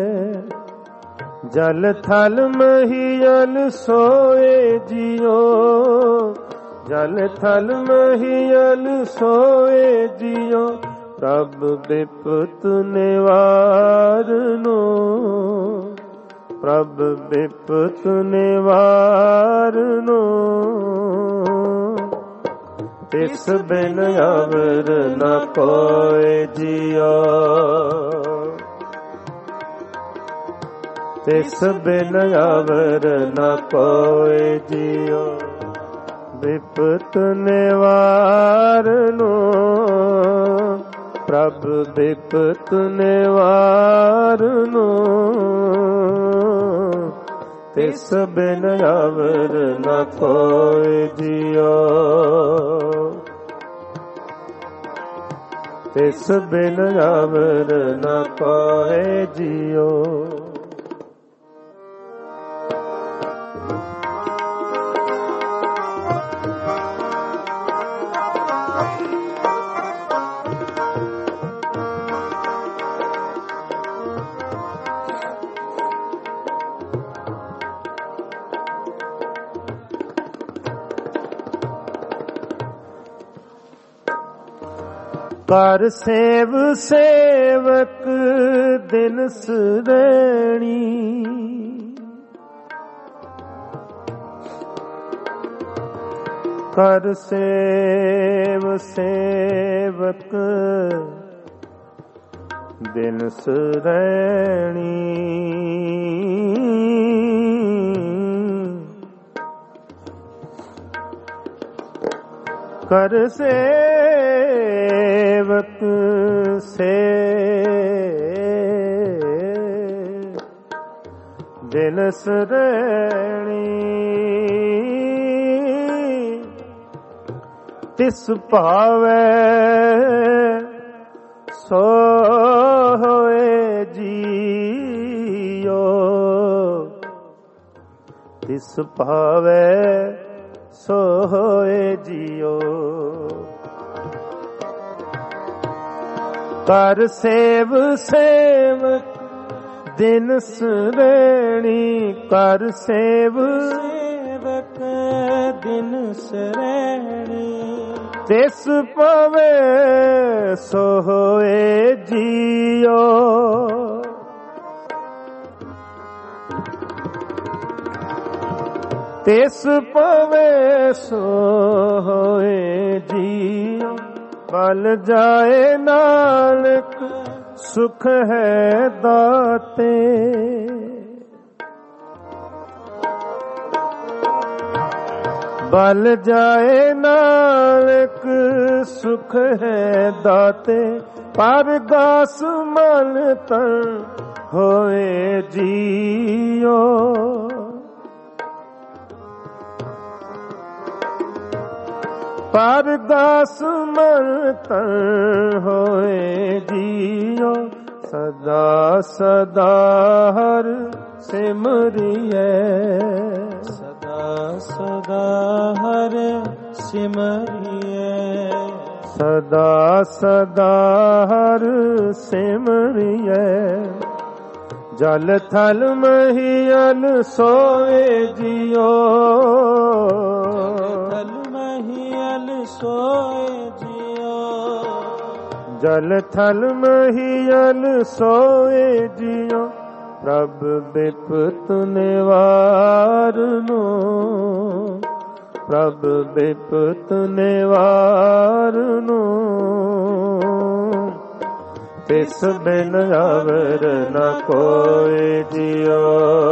ਜਲ ਥਲ ਮਹੀਅਲ ਸੋਏ ਜਿਉ, ਜਲ ਥਲ ਮਹੀਅਲ ਸੋਏ ਜਿਉ ਪ੍ਰਭ ਬਿਪਤ ਨਿਵਾਰਨੋ ਪ੍ਰਭ ਬਿਪਤ ਨਿਵਾਰਨੋ ਤਿਸ ਬਿਨ ਅਵਰ ਨ ਕੋਇ ਜਿਉ ਤਿਸ ਬਿਨ ਅਵਰ ਨ ਕੋਇ ਜਿਉ ਬਿਪਤ ਨਿਵਾਰਨੋ ਪ੍ਰਭ ਬਿਪਤ ਨਿਵਾਰਨੋ ਤਿਸ ਬਿਨ ਅਵਰ ਨ ਕੋਇ ਜਿਉ ਤਿਸ ਬਿਨ ਅਵਰ ਨ ਕੋਇ ਜਿਉ ਕਰ ਸੇਵ ਸੇਵਕ ਦਿਨ ਸਰੈਣੀ ਕਰ ਸੇਵ ਸੇਵਕ ਦਿਨ ਸਰੈਣੀ ਕਰ ਸੇਵਕ ਸੇ ਦਿਨ ਸਰੈਣੀ ਤਿਸ ਭਾਵੈ ਸੋ ਹੋਏ ਜੀਓ ਤਿਸ ਭਾਵੈ ਸੋ ਹੋਏ ਜੀਓ ਕਰ ਸੇਵ ਸੇਵਕ ਦਿਨ ਸਰੈਣੀ ਕਰ ਸੇਵ ਸੇਵਕ ਦਿਨ ਸਰੈਣੀ ਤਿਸ ਪਵੇ ਸੋ ਹੋਏ ਜੀਓ ਤਿਸ ਪਵੇ ਸੋ ਹੋਏ ਜੀਓ ਬਲ ਜਾਏ ਨਾਨਕ ਸੁਖ ਹੈ ਦਾਤੇ ਬਲ ਜਾਏ ਨਾਨਕ ਸੁਖ ਹੈ ਦਾਤੇ ਪਰਗਾਸ ਮਨ ਤਨ ਹੋਏ ਜੀਓ ਪਰਗਾਸ ਮਨ ਤਨ ਹੋਏ ਜੀਓ ਸਦਾ ਸਦਾ ਹਰ ਸਿਮਰਿਐ ਸਦਾ ਸਦਾ ਹਰ ਸਿਮਰਿਐ ਸਦਾ ਸਦਾ ਹਰ ਸਿਮਰਿਐ ਜਲ ਥਲ ਮਹੀਅਲ ਸੋਏ ਜੀਓ ਸੋਏ ਜੀਓ ਜਲ ਥਲ ਮਹੀਅਲ ਸੋਏ ਜੀਓ ਪ੍ਰਭ ਬਿਪਤ ਨਿਵਾਰਨੋ ਪ੍ਰਭ ਬਿਪਤ ਨਿਵਾਰਨੋ ਤਿਸ ਬਿਨ ਅਵਰ ਨ ਕੋਇ ਜੀਓ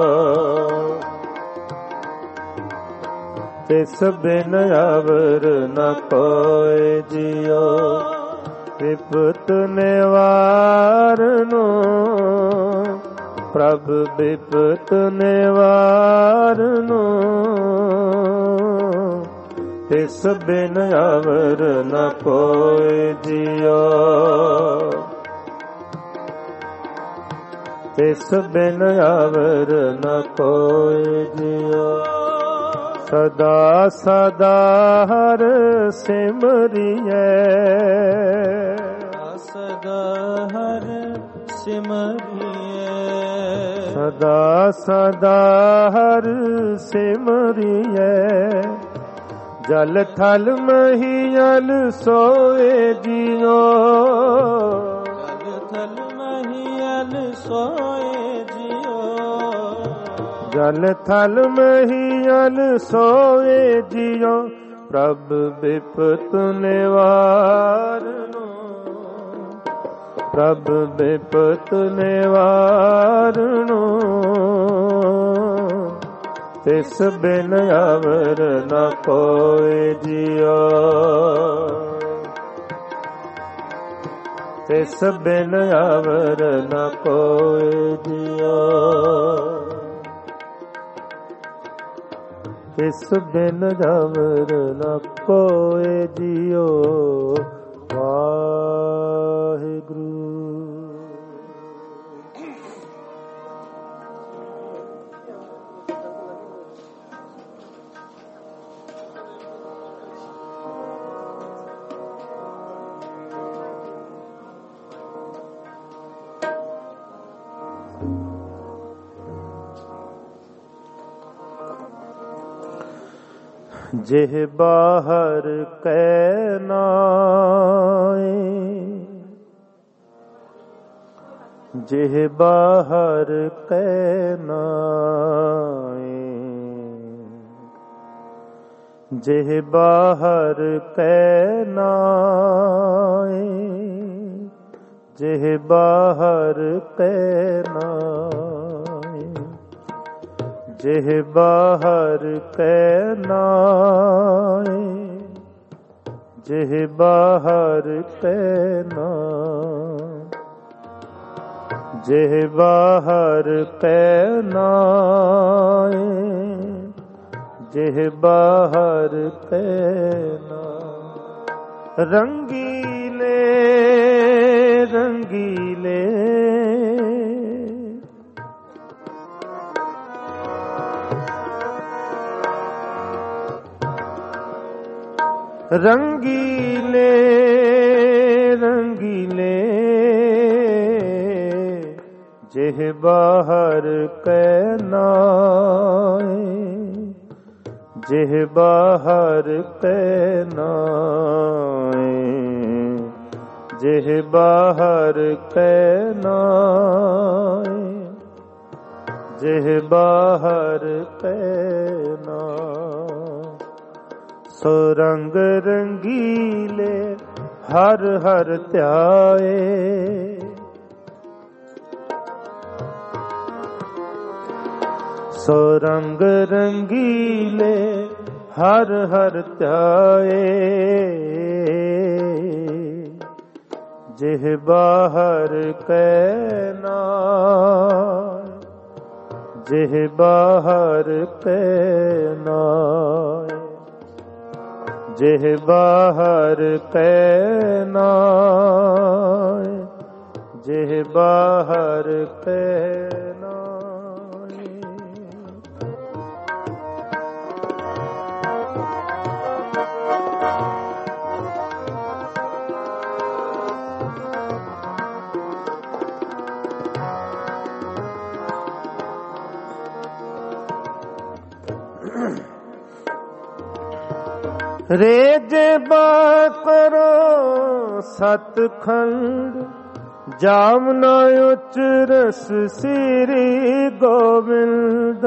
ਤਿਸ ਬਿਨ ਅਵਰ ਨ ਕੋਇ ਜੀਓ ਬਿਪਤ ਨਿਵਾਰਨੋ ਪ੍ਰਭ ਬਿਪਤ ਨਿਵਾਰਨੋ ਤਿਸ ਬਿਨ ਅਵਰ ਨ ਕੋਇ ਜੀਓ ਤਿਸ ਬਿਨ ਅਵਰ ਨ ਕੋਇ ਜੀਓ ਸਦਾ ਸਦਾ ਹਰ ਸਿਮਰਿਐ ਸਦਾ ਹਰ ਸਿਮਰਿਐ ਸਦਾ ਸਦਾ ਹਰ ਸਿਮਰਿਐ ਜਲ ਥਲ ਮਹੀਅਲ ਸੋਏ ਜੀਓ, ਜਲ ਥਲ ਮਹੀਅਲ ਸੋਏ ਜੀਓ, ਜਲ ਥਲ ਮਹੀਅਲ ਸੋਏ ਜੀਓ, ਪ੍ਰਭ ਬਿਪਤ ਨਿਵਾਰਨੋ, ਪ੍ਰਭ ਬਿਪਤ ਨਿਵਾਰਨੋ, ਤਿਸ ਬਿਨ ਅਵਰ ਨ ਕੋਇ ਜੀਓ, ਤਿਸ ਬਿਨ ਅਵਰ ਨ ਕੋਇ ਜੀਓ, ਤਿਸ ਬਿਨ ਅਵਰ ਨ ਕੋਇ ਜੀਓ। ਵਾਹਿਗੁਰੂ। ਜਿਹ ਬਾਹਰ ਕੈ ਨਾਏ, ਜਿਹ ਬਾਹਰ ਕੈ ਨਾਏ, ਜਿਹ ਬਾਹਰ ਕੈ ਨਾਏ, ਜਿਹ ਬਾਹਰ ਕੈ ਨਾਏ, ਜਿਹ ਬਾਹਰ ਕੈ ਨਾਏ, ਜਿਹ ਬਾਹਰ ਕੈ ਨਾਏ, ਜਿਹ ਬਾਹਰ ਕੈ ਨਾਏ, ਜਿਹ ਬਾਹਰ ਕੈ ਨਾਏ। ਰੰਗੀਲੇ ਰੰਗੀਲੇ, ਰੰਗੀਲੇ ਰੰਗੀਲੇ, ਜਿਹ ਬਾਹਰ ਕੈ ਨਾਏ, ਜਿਹ ਬਾਹਰ ਕੈ ਨਾਏ, ਜਿਹ ਬਾਹਰ ਕੈ ਨਾਏ, ਜਿਹ ਬਾਹਰ ਕੈ ਨਾਏ। ਸੋ ਰੰਗ ਰੰਗੀਲੇ ਹਰ ਹਰ ਧਿਆਏ, ਸੋ ਰੰਗ ਰੰਗੀਲੇ ਹਰ ਹਰ ਧਿਆਏ, ਜਿਹ ਬਾਹਰ ਕੈ ਨਾਏ, ਜਿਹ ਬਾਹਰ ਕੈ ਨਾਏ, ਜਿਹ ਬਾਹਰ ਕੈ ਨਾਏ, ਜਿਹ ਬਾਹਰ ਕੈ ਨਾਏ। ਰੇਜੇ ਬਾ ਕਰੋ ਸਤਖੰਡ, ਜਾਮਨਾ ਉਚ ਰਸ ਸ੍ਰੀ ਗੋਬਿੰਦ,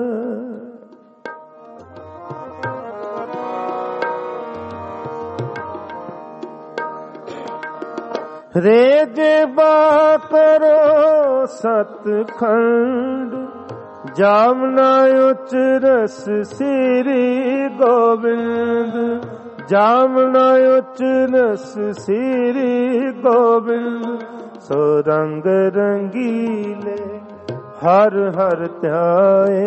ਰੇਜੇ ਬਾ ਕਰੋ ਸਤਖੰਡ, ਜਾਮਨਾ ਉਚ ਰਸ ਸ੍ਰੀ ਗੋਬਿੰਦ, ਜਾਮਨਾ ਉਚ ਰਸ ਸ੍ਰੀ ਗੋਬਿੰਦ। ਸੋ ਰੰਗ ਰੰਗੀਲੇ ਹਰ ਹਰ ਧਿਆਏ,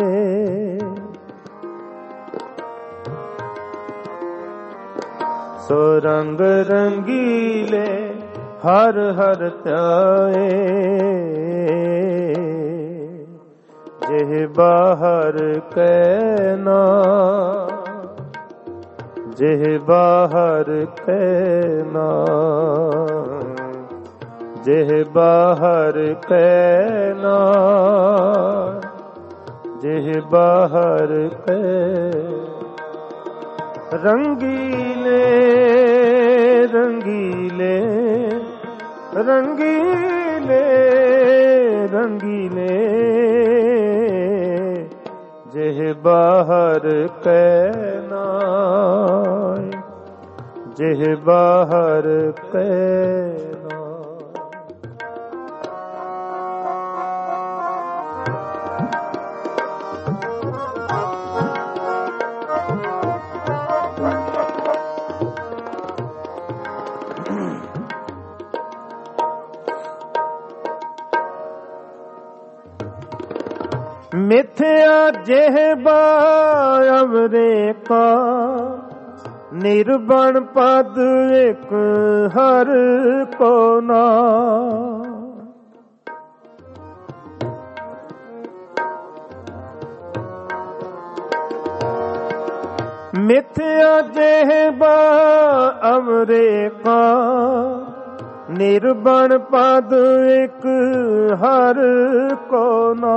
ਸੋ ਰੰਗ ਰੰਗੀਲੇ ਹਰ ਹਰ ਧਿਆਏ, ਜਿਹ ਬਾਹਰ ਕੈ ਨਾਏ, ਜਿਹ ਬਾਹਰ ਕੈ ਨਾਏ, ਜਿਹ ਬਾਹਰ ਕੈ ਨਾਏ, ਜਿਹ ਬਾਹਰ ਕੈ। ਰੰਗੀਲੇ ਰੰਗੀਲੇ ਰੰਗੀਲੇ ਰੰਗੀਲੇ ਜਿਹ ਬਾਹਰ ਕੈ ਨਾਏ ਜਿਹ ਬਾਹਰ ਕੈ ਨਾਏ। ਮਿਥਿਆ ਜਿਹਬਾ ਅਵਰੇ ਕਾ ਨਿਰਬਣ ਪਦ ਇਕ ਹਰ ਕੋ ਨਾ। ਮਿਥਿਆ ਜਿਹਬਾ ਅਵਰੇ ਕਾ ਨਿਰਬਣ ਪਦ ਇਕ ਹਰ ਕੋ ਨਾ।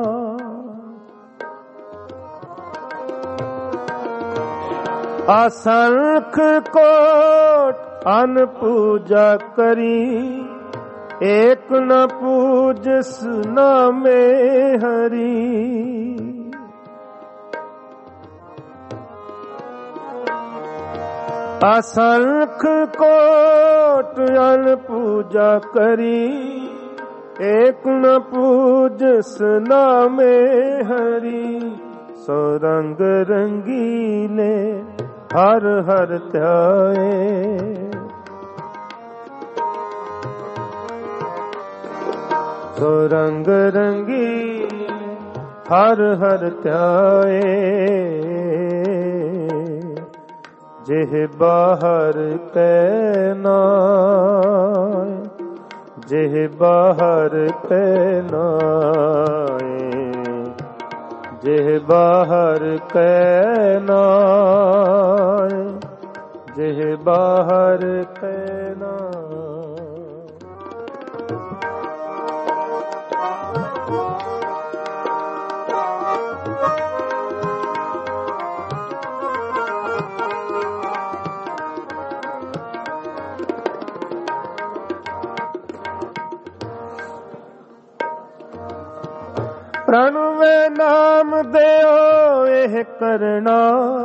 असंख कोट अन पूजा करी एक न पूजस नामे हरि। असंख कोट अन पूजा करी एक न पूजस नामे हरि। सो रंग रंगीले हर हर ध्याए सो रंग रंगीले हर हर ध्याए। जिह बाहर कै नाए जिह बाहर कै नाए जिह बाहर कै नाए जिह बाहर कै नाए। प्रणवे नाम देओ एह करना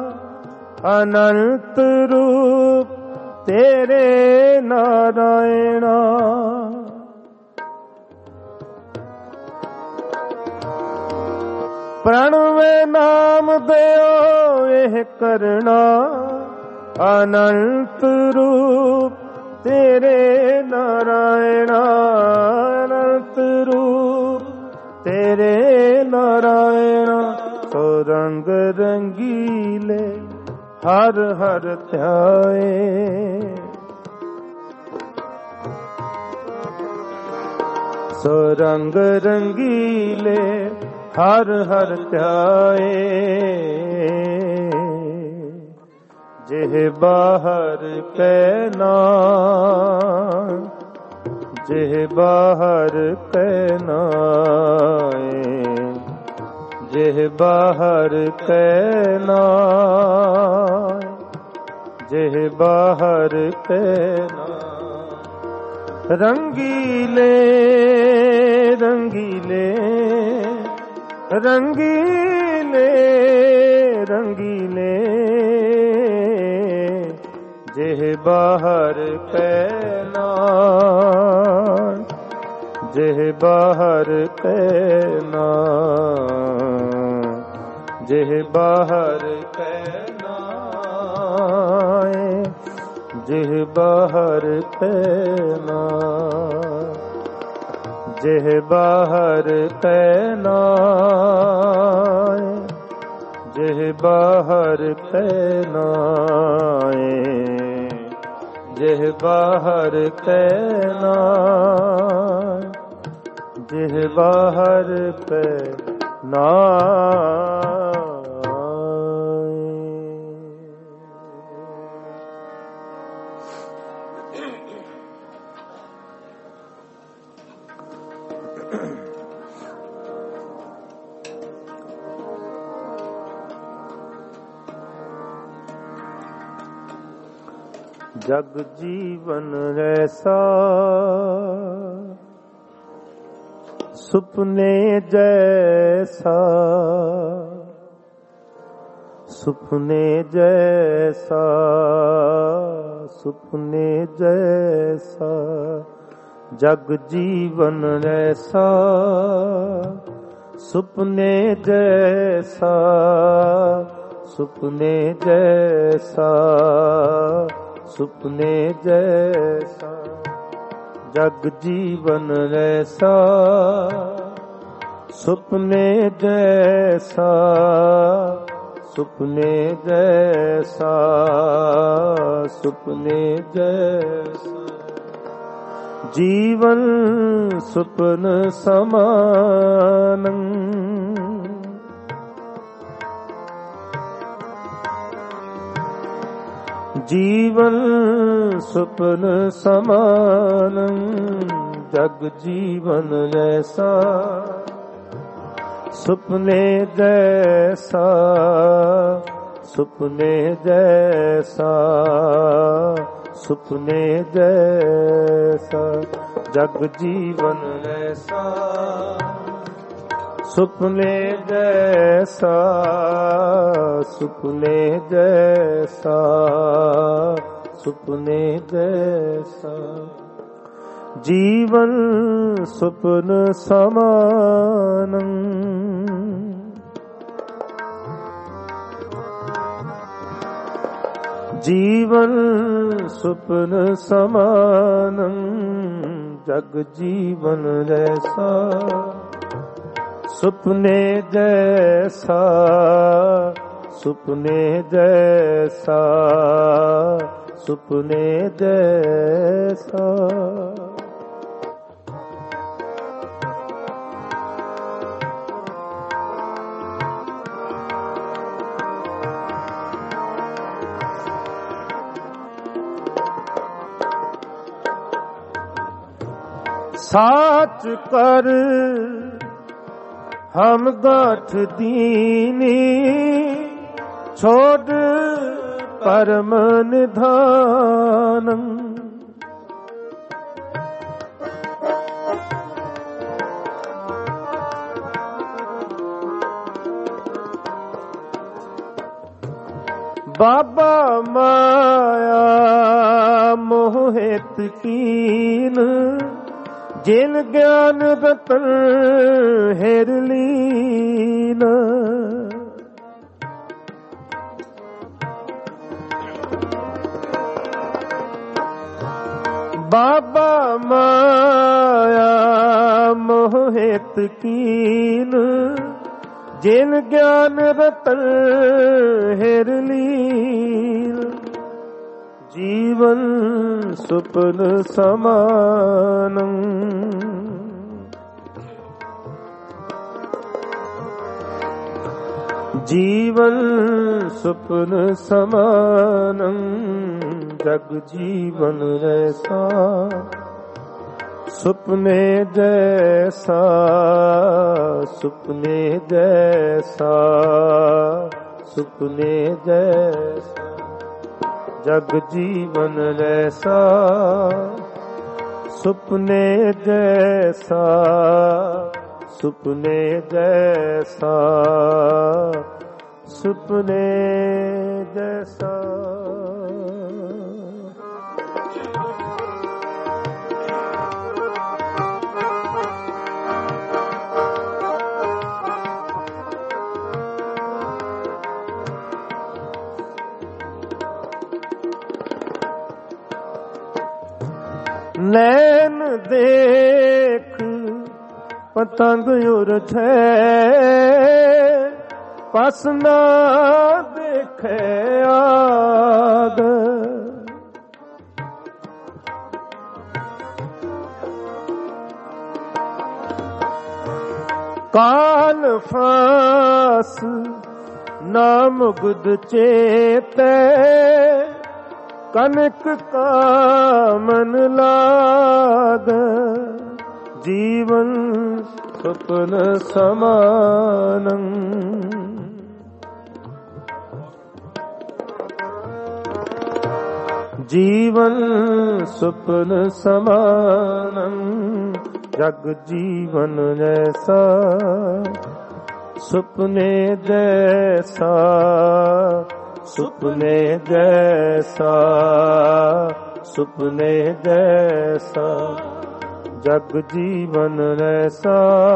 अनंत रूप तेरे नारायणा। प्रणवे नाम देओ एह करना अनंत रूप तेरे नारायणा। अनंत रूप तेरे नारायण सो रंग रंगीले हर हर ध्याए। सो रंग रंगीले हर हर ध्याए। जिह बाहर कै नाए जिह बाहर कै नाए जिह बाहर कै नाए जिह बाहर कै नाए। रंगीले रंगीले रंगीले रंगीले जिह बाहर कै नाए जिह बाहर कै नाए जिह बाहर कै नाए जिह बाहर कै नाए जिह बाहर कै नाए जिह बाहर कै नाए जिह बाहर कै नाए जिह बाहर कै नाए। ਜਗ ਜੀਵਨ ਰੈਸਾ ਸੁਪਨੇ ਜੈਸਾ ਸੁਪਨੇ ਜੈਸਾ ਸੁਪਨੇ ਜੈਸਾ ਜਗ ਜੀਵਨ ਰੈਸਾ ਸੁਪਨੇ ਜੈਸਾ ਸੁਪਨੇ ਜੈਸਾ ਸੁਪਨੇ ਜੈਸਾ ਜਗ ਜੀਵਨ ਰੈਸਾ ਸੁਪਨੇ ਜੈਸਾ ਸੁਪਨੇ ਜੈਸਾ ਸੁਪਨੇ ਜੈਸਾ ਜੀਵਨ ਸੁਪਨ ਸਮਾਨੰ ਜੀਵਨ ਸੁਪਨ ਸਮਾਨੰ ਜਗ ਜੀਵਨ ਜੈਸਾ ਸੁਪਨੇ ਜੈਸਾ ਸੁਪਨੇ ਜੈਸਾ ਸੁਪਨੇ ਜੈਸਾ ਜਗ ਜੀਵਨ ਰੈਸਾ ਸੁਪਨੇ ਜੈਸਾ ਸੁਪਨੇ ਜੈਸਾ ਸੁਪਨੇ ਜੈਸਾ ਜੀਵਨ ਸੁਪਨ ਸਮਾਨੰ ਜੀਵਨ ਸੁਪਨ ਸਮਾਨੰ ਜਗ ਜੀਵਨ ਰੈਸਾ ਸੁਪਨੇ ਜੈਸਾ ਸੁਪਨੇ ਜੈਸਾ ਸੁਪਨੇ ਜੈਸਾ साच कर हम गांठ दीनी छोड़ परम निधानम बाबा माया मोहित कीन जिन ज्ञान रतन हेर लीन बाबा माया मोहित कीन जिन ज्ञान रतन हेर लीन जीवन सुपन समानं जीवन सुपन समानं जग जीवन रैसा सुपने जैसा सुपने जैसा सुपने जैसा जग जीवन रैसा सुपने जैसा सुपने जैसा सुपने जैसा नैन देख पतंग उड़े पस ना देखे आग काल फास नाम गुद चेते कनक कामन लाग जीवन सुपन समानं ਜੀਵਨ ਸੁਪਨ ਸਮਾਨੰ ਜਗ ਜੀਵਨ ਜੈਸਾ ਸੁਪਨੇ ਜੈਸਾ ਸੁਪਨੇ ਜੈਸਾ ਸੁਪਨੇ ਜੈਸਾ ਜਗ ਜੀਵਨ ਜੈਸਾ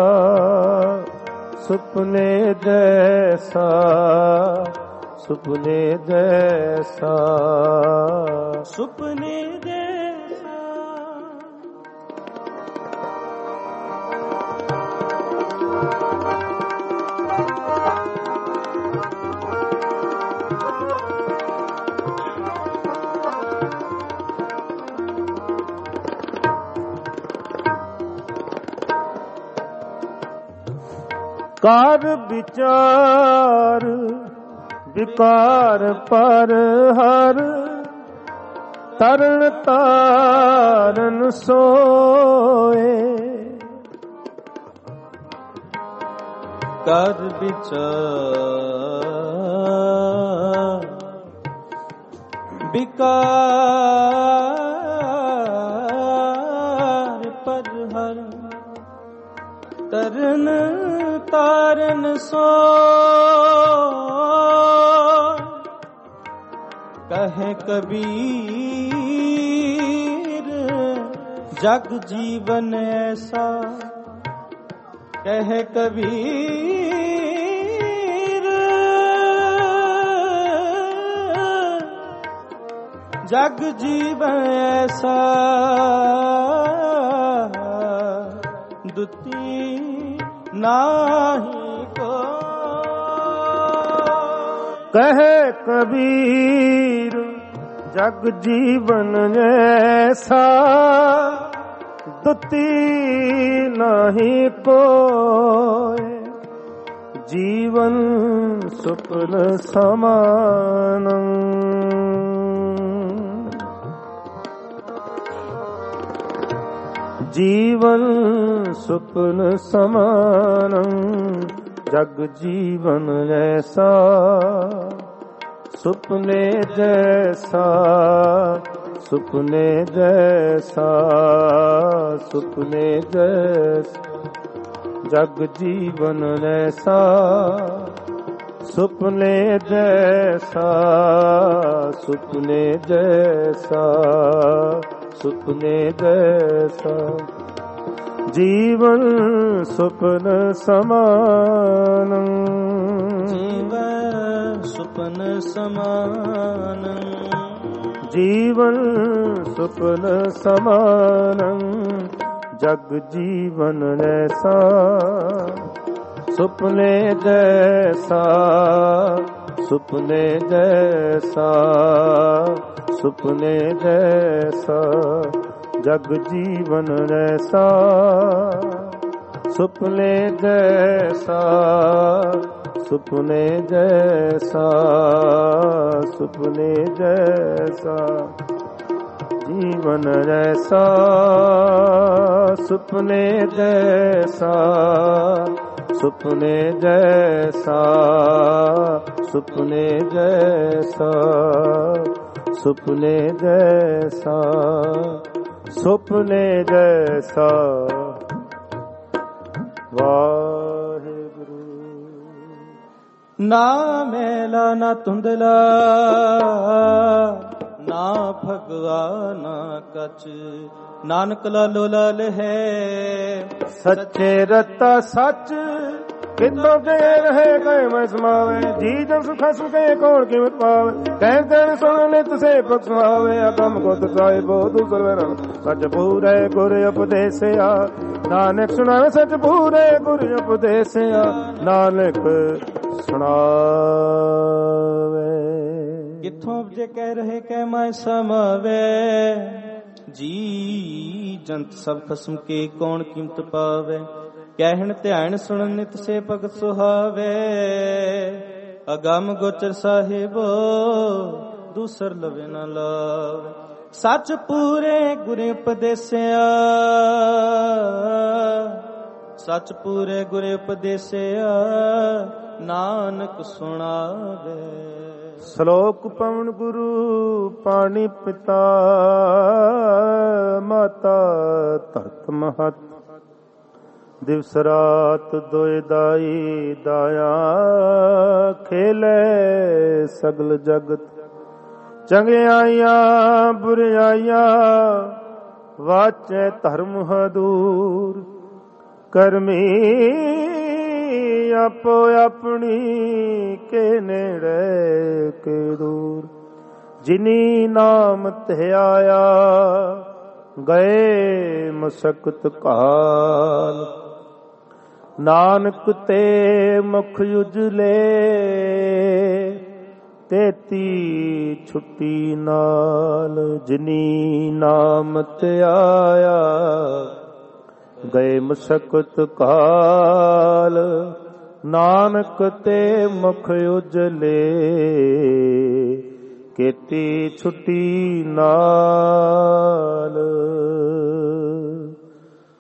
ਸੁਪਨੇ ਜੈਸਾ ਸੁਪਨੇ ਜੈਸਾ ਸੁਪਨੇ ਜੈਸਾ। ਕਾਰ ਵਿਚਾਰ ਵਿਕਾਰ ਪਰ ਹਰ ਤਰਨ ਤਾਰਨ ਸੋਏ। ਕਰ ਵਿਚਾਰ ਵਿਕਾਰ ਪਰ ਹਰ ਤਰਨ ਤਾਰਨ ਸੋਏ। ਕਹੇ ਕਬੀਰ ਜਗ ਜੀਵਨ ਐਸਾ। ਕਹੇ ਕਬੀਰ ਜਗ ਜੀਵਨ ਐਸਾ। ਦੁਤੀ ਨਾਹੀ ਕੋ। ਕਹੇ ਕਬੀਰ ਜਗ ਜੀਵਨ ਜੈਸਾ। ਦੁਤੀ ਨਾਹੀ ਕੋਇ ਜੀਵਨ ਸੁਪਨ ਸਮਾਨੰ। ਜੀਵਨ ਸੁਪਨ ਸਮਾਨੰ ਜਗ ਜੀਵਨ ਜੈਸਾ। ਸੁਪਨੇ ਜੈਸਾ ਸੁਪਨੇ ਜੈਸਾ ਸੁਪਨੇ ਜੈਸਾ ਜਗ ਜੀਵਨ ਜੈਸਾ। ਸੁਪਨੇ ਜੈਸਾ ਸੁਪਨੇ ਜੈਸਾ ਸੁਪਨੇ ਜੈਸਾ ਜੀਵਨ ਸੁਪਨ ਸਮਾਨੰ। ਜੀਵਨ ਸੁਪਨ ਸਮਾਨੰ ਜੀਵਨ ਸੁਪਨ ਸਮਾਨੰ ਜਗ ਜੀਵਨ ਜੈਸਾ। ਸੁਪਨੇ ਜੈਸਾ ਸੁਪਨੇ ਜੈਸਾ ਸੁਪਨੇ ਜੈਸਾ ਜਗ ਜੀਵਨ ਜੈਸਾ। ਸੁਪਨੇ ਜੈਸਾ ਸੁਪਨੇ ਜੈਸਾ ਸੁਪਨੇ ਜੈਸਾ ਜੀਵਨ ਜੈਸਾ। ਸੁਪਨੇ ਜੈਸਾ ਸੁਪਨੇ ਜੈਸਾ ਸੁਪਨੇ ਜੈਸਾ ਸੁਪਨੇ ਜੈਸਾ ਸੁਪਨੇ ਜੈਸਾ। ਵਾਹਿਗੁਰੂ। ਨਾ ਮੈਲਾ ਨਾ ਧੁੰਦਲਾ ਨਾ ਭਗਵਾ ਨਾ ਕਚ। ਨਾਨਕ ਲਾਲੋ ਲਾਲ ਹੈ ਸੱਚੇ ਰਤਾ ਸੱਚ। ਕਿਤੋਂ ਕੇ ਰਹੇ ਕੈ ਮੈਂ ਸਮਾਵੇ। ਜੀ ਜਨ ਸੁਖਾ ਸੁਖੇ ਕੌਣ ਕੀਮਤ ਪਾਵੇ। ਕਹਿ ਦੇਣ ਸੁਣ ਨਿਤ ਸੇ ਬਖਸ਼ਵਾਵੇ। ਅਗਮ ਗੁਤ ਸਾਹਿਬੋ ਦੂਸਰ ਵਰਨ ਸੱਚ ਪੂਰੇ ਗੁਰ ਉਪਦੇਸਿਆ। ਨਾਨਕ ਸੁਣਾਵੇ ਸੱਚ ਪੂਰੇ ਗੁਰ ਉਪਦੇਸਿਆ। ਨਾਨਕ ਸੁਣਾਵੇ। ਕਿੱਥੋਂ ਜੇ ਕਹਿ ਰਹੇ ਕੈ ਮੈਂ ਸਮਾਵੇ। ਜੀ ਜੰਤ ਸਭ ਖਸਮ ਕੇ ਕੌਣ ਕੀਮਤ ਪਾਵੇ। ਕਹਿਣ ਧਿਆਨ ਸੁਣਨ ਨਿਤ ਸੇ ਭਗਤ ਸੁਹਾਵੇ। ਅਗਮ ਗੋਚਰ ਸਾਹਿਬੋ ਦੂਸਰ ਲਵੇ ਨਾ ਲਾਵੇ। ਸੱਚ ਪੂਰੇ ਗੁਰ ਉਪਦੇਸਿਆ। ਸੱਚ ਪੂਰੇ ਗੁਰ ਉਪਦੇਸਿਆ। ਨਾਨਕ ਸੁਣਾਵੇ। ਸ਼ਲੋਕ ਪਵਨ ਗੁਰੂ ਪਾਣੀ ਪਿਤਾ ਮਾਤਾ ਧਰਤ ਮਹਤ ਦਿਵਸ ਰਾਤ ਦੋਇ ਦਾਈ ਦਾਇਆ ਖੇਲੇ ਸਗਲ ਜਗਤ ਚੰਗਿਆਈਆਂ ਬੁਰਿਆਈਆਂ ਵਾਚੈ ਧਰਮ ਹਦੂਰ ਕਰਮੀ ਆਪੋ ਆਪਣੀ ਕੇ ਨੇੜੇ ਕੇ ਦੂਰ ਜਿਨੀ ਨਾਮ ਧਿਆਇਆ ਗਏ ਮਸਕਤ ਕਾਲ ਨਾਨਕ ਤੇ ਮੁਖ ਉਜਲੇ ਤੇਤੀ ਛੁੱਟੀ ਨਾਲ ਜਿਨੀ ਨਾਮ ਧਿਆਇਆ ਗਏ ਮਸਕਤ ਕਾਲ ਨਾਨਕ ਤੇ ਮੁਖ ਉਜਲੇ ਕੀਤੀ ਛੁੱਟੀ ਨਾਲ।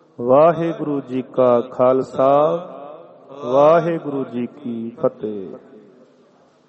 ਵਾਹਿਗੁਰੂ ਜੀ ਕਾ ਖਾਲਸਾ ਵਾਹਿਗੁਰੂ ਜੀ ਕੀ ਫਤਿਹ।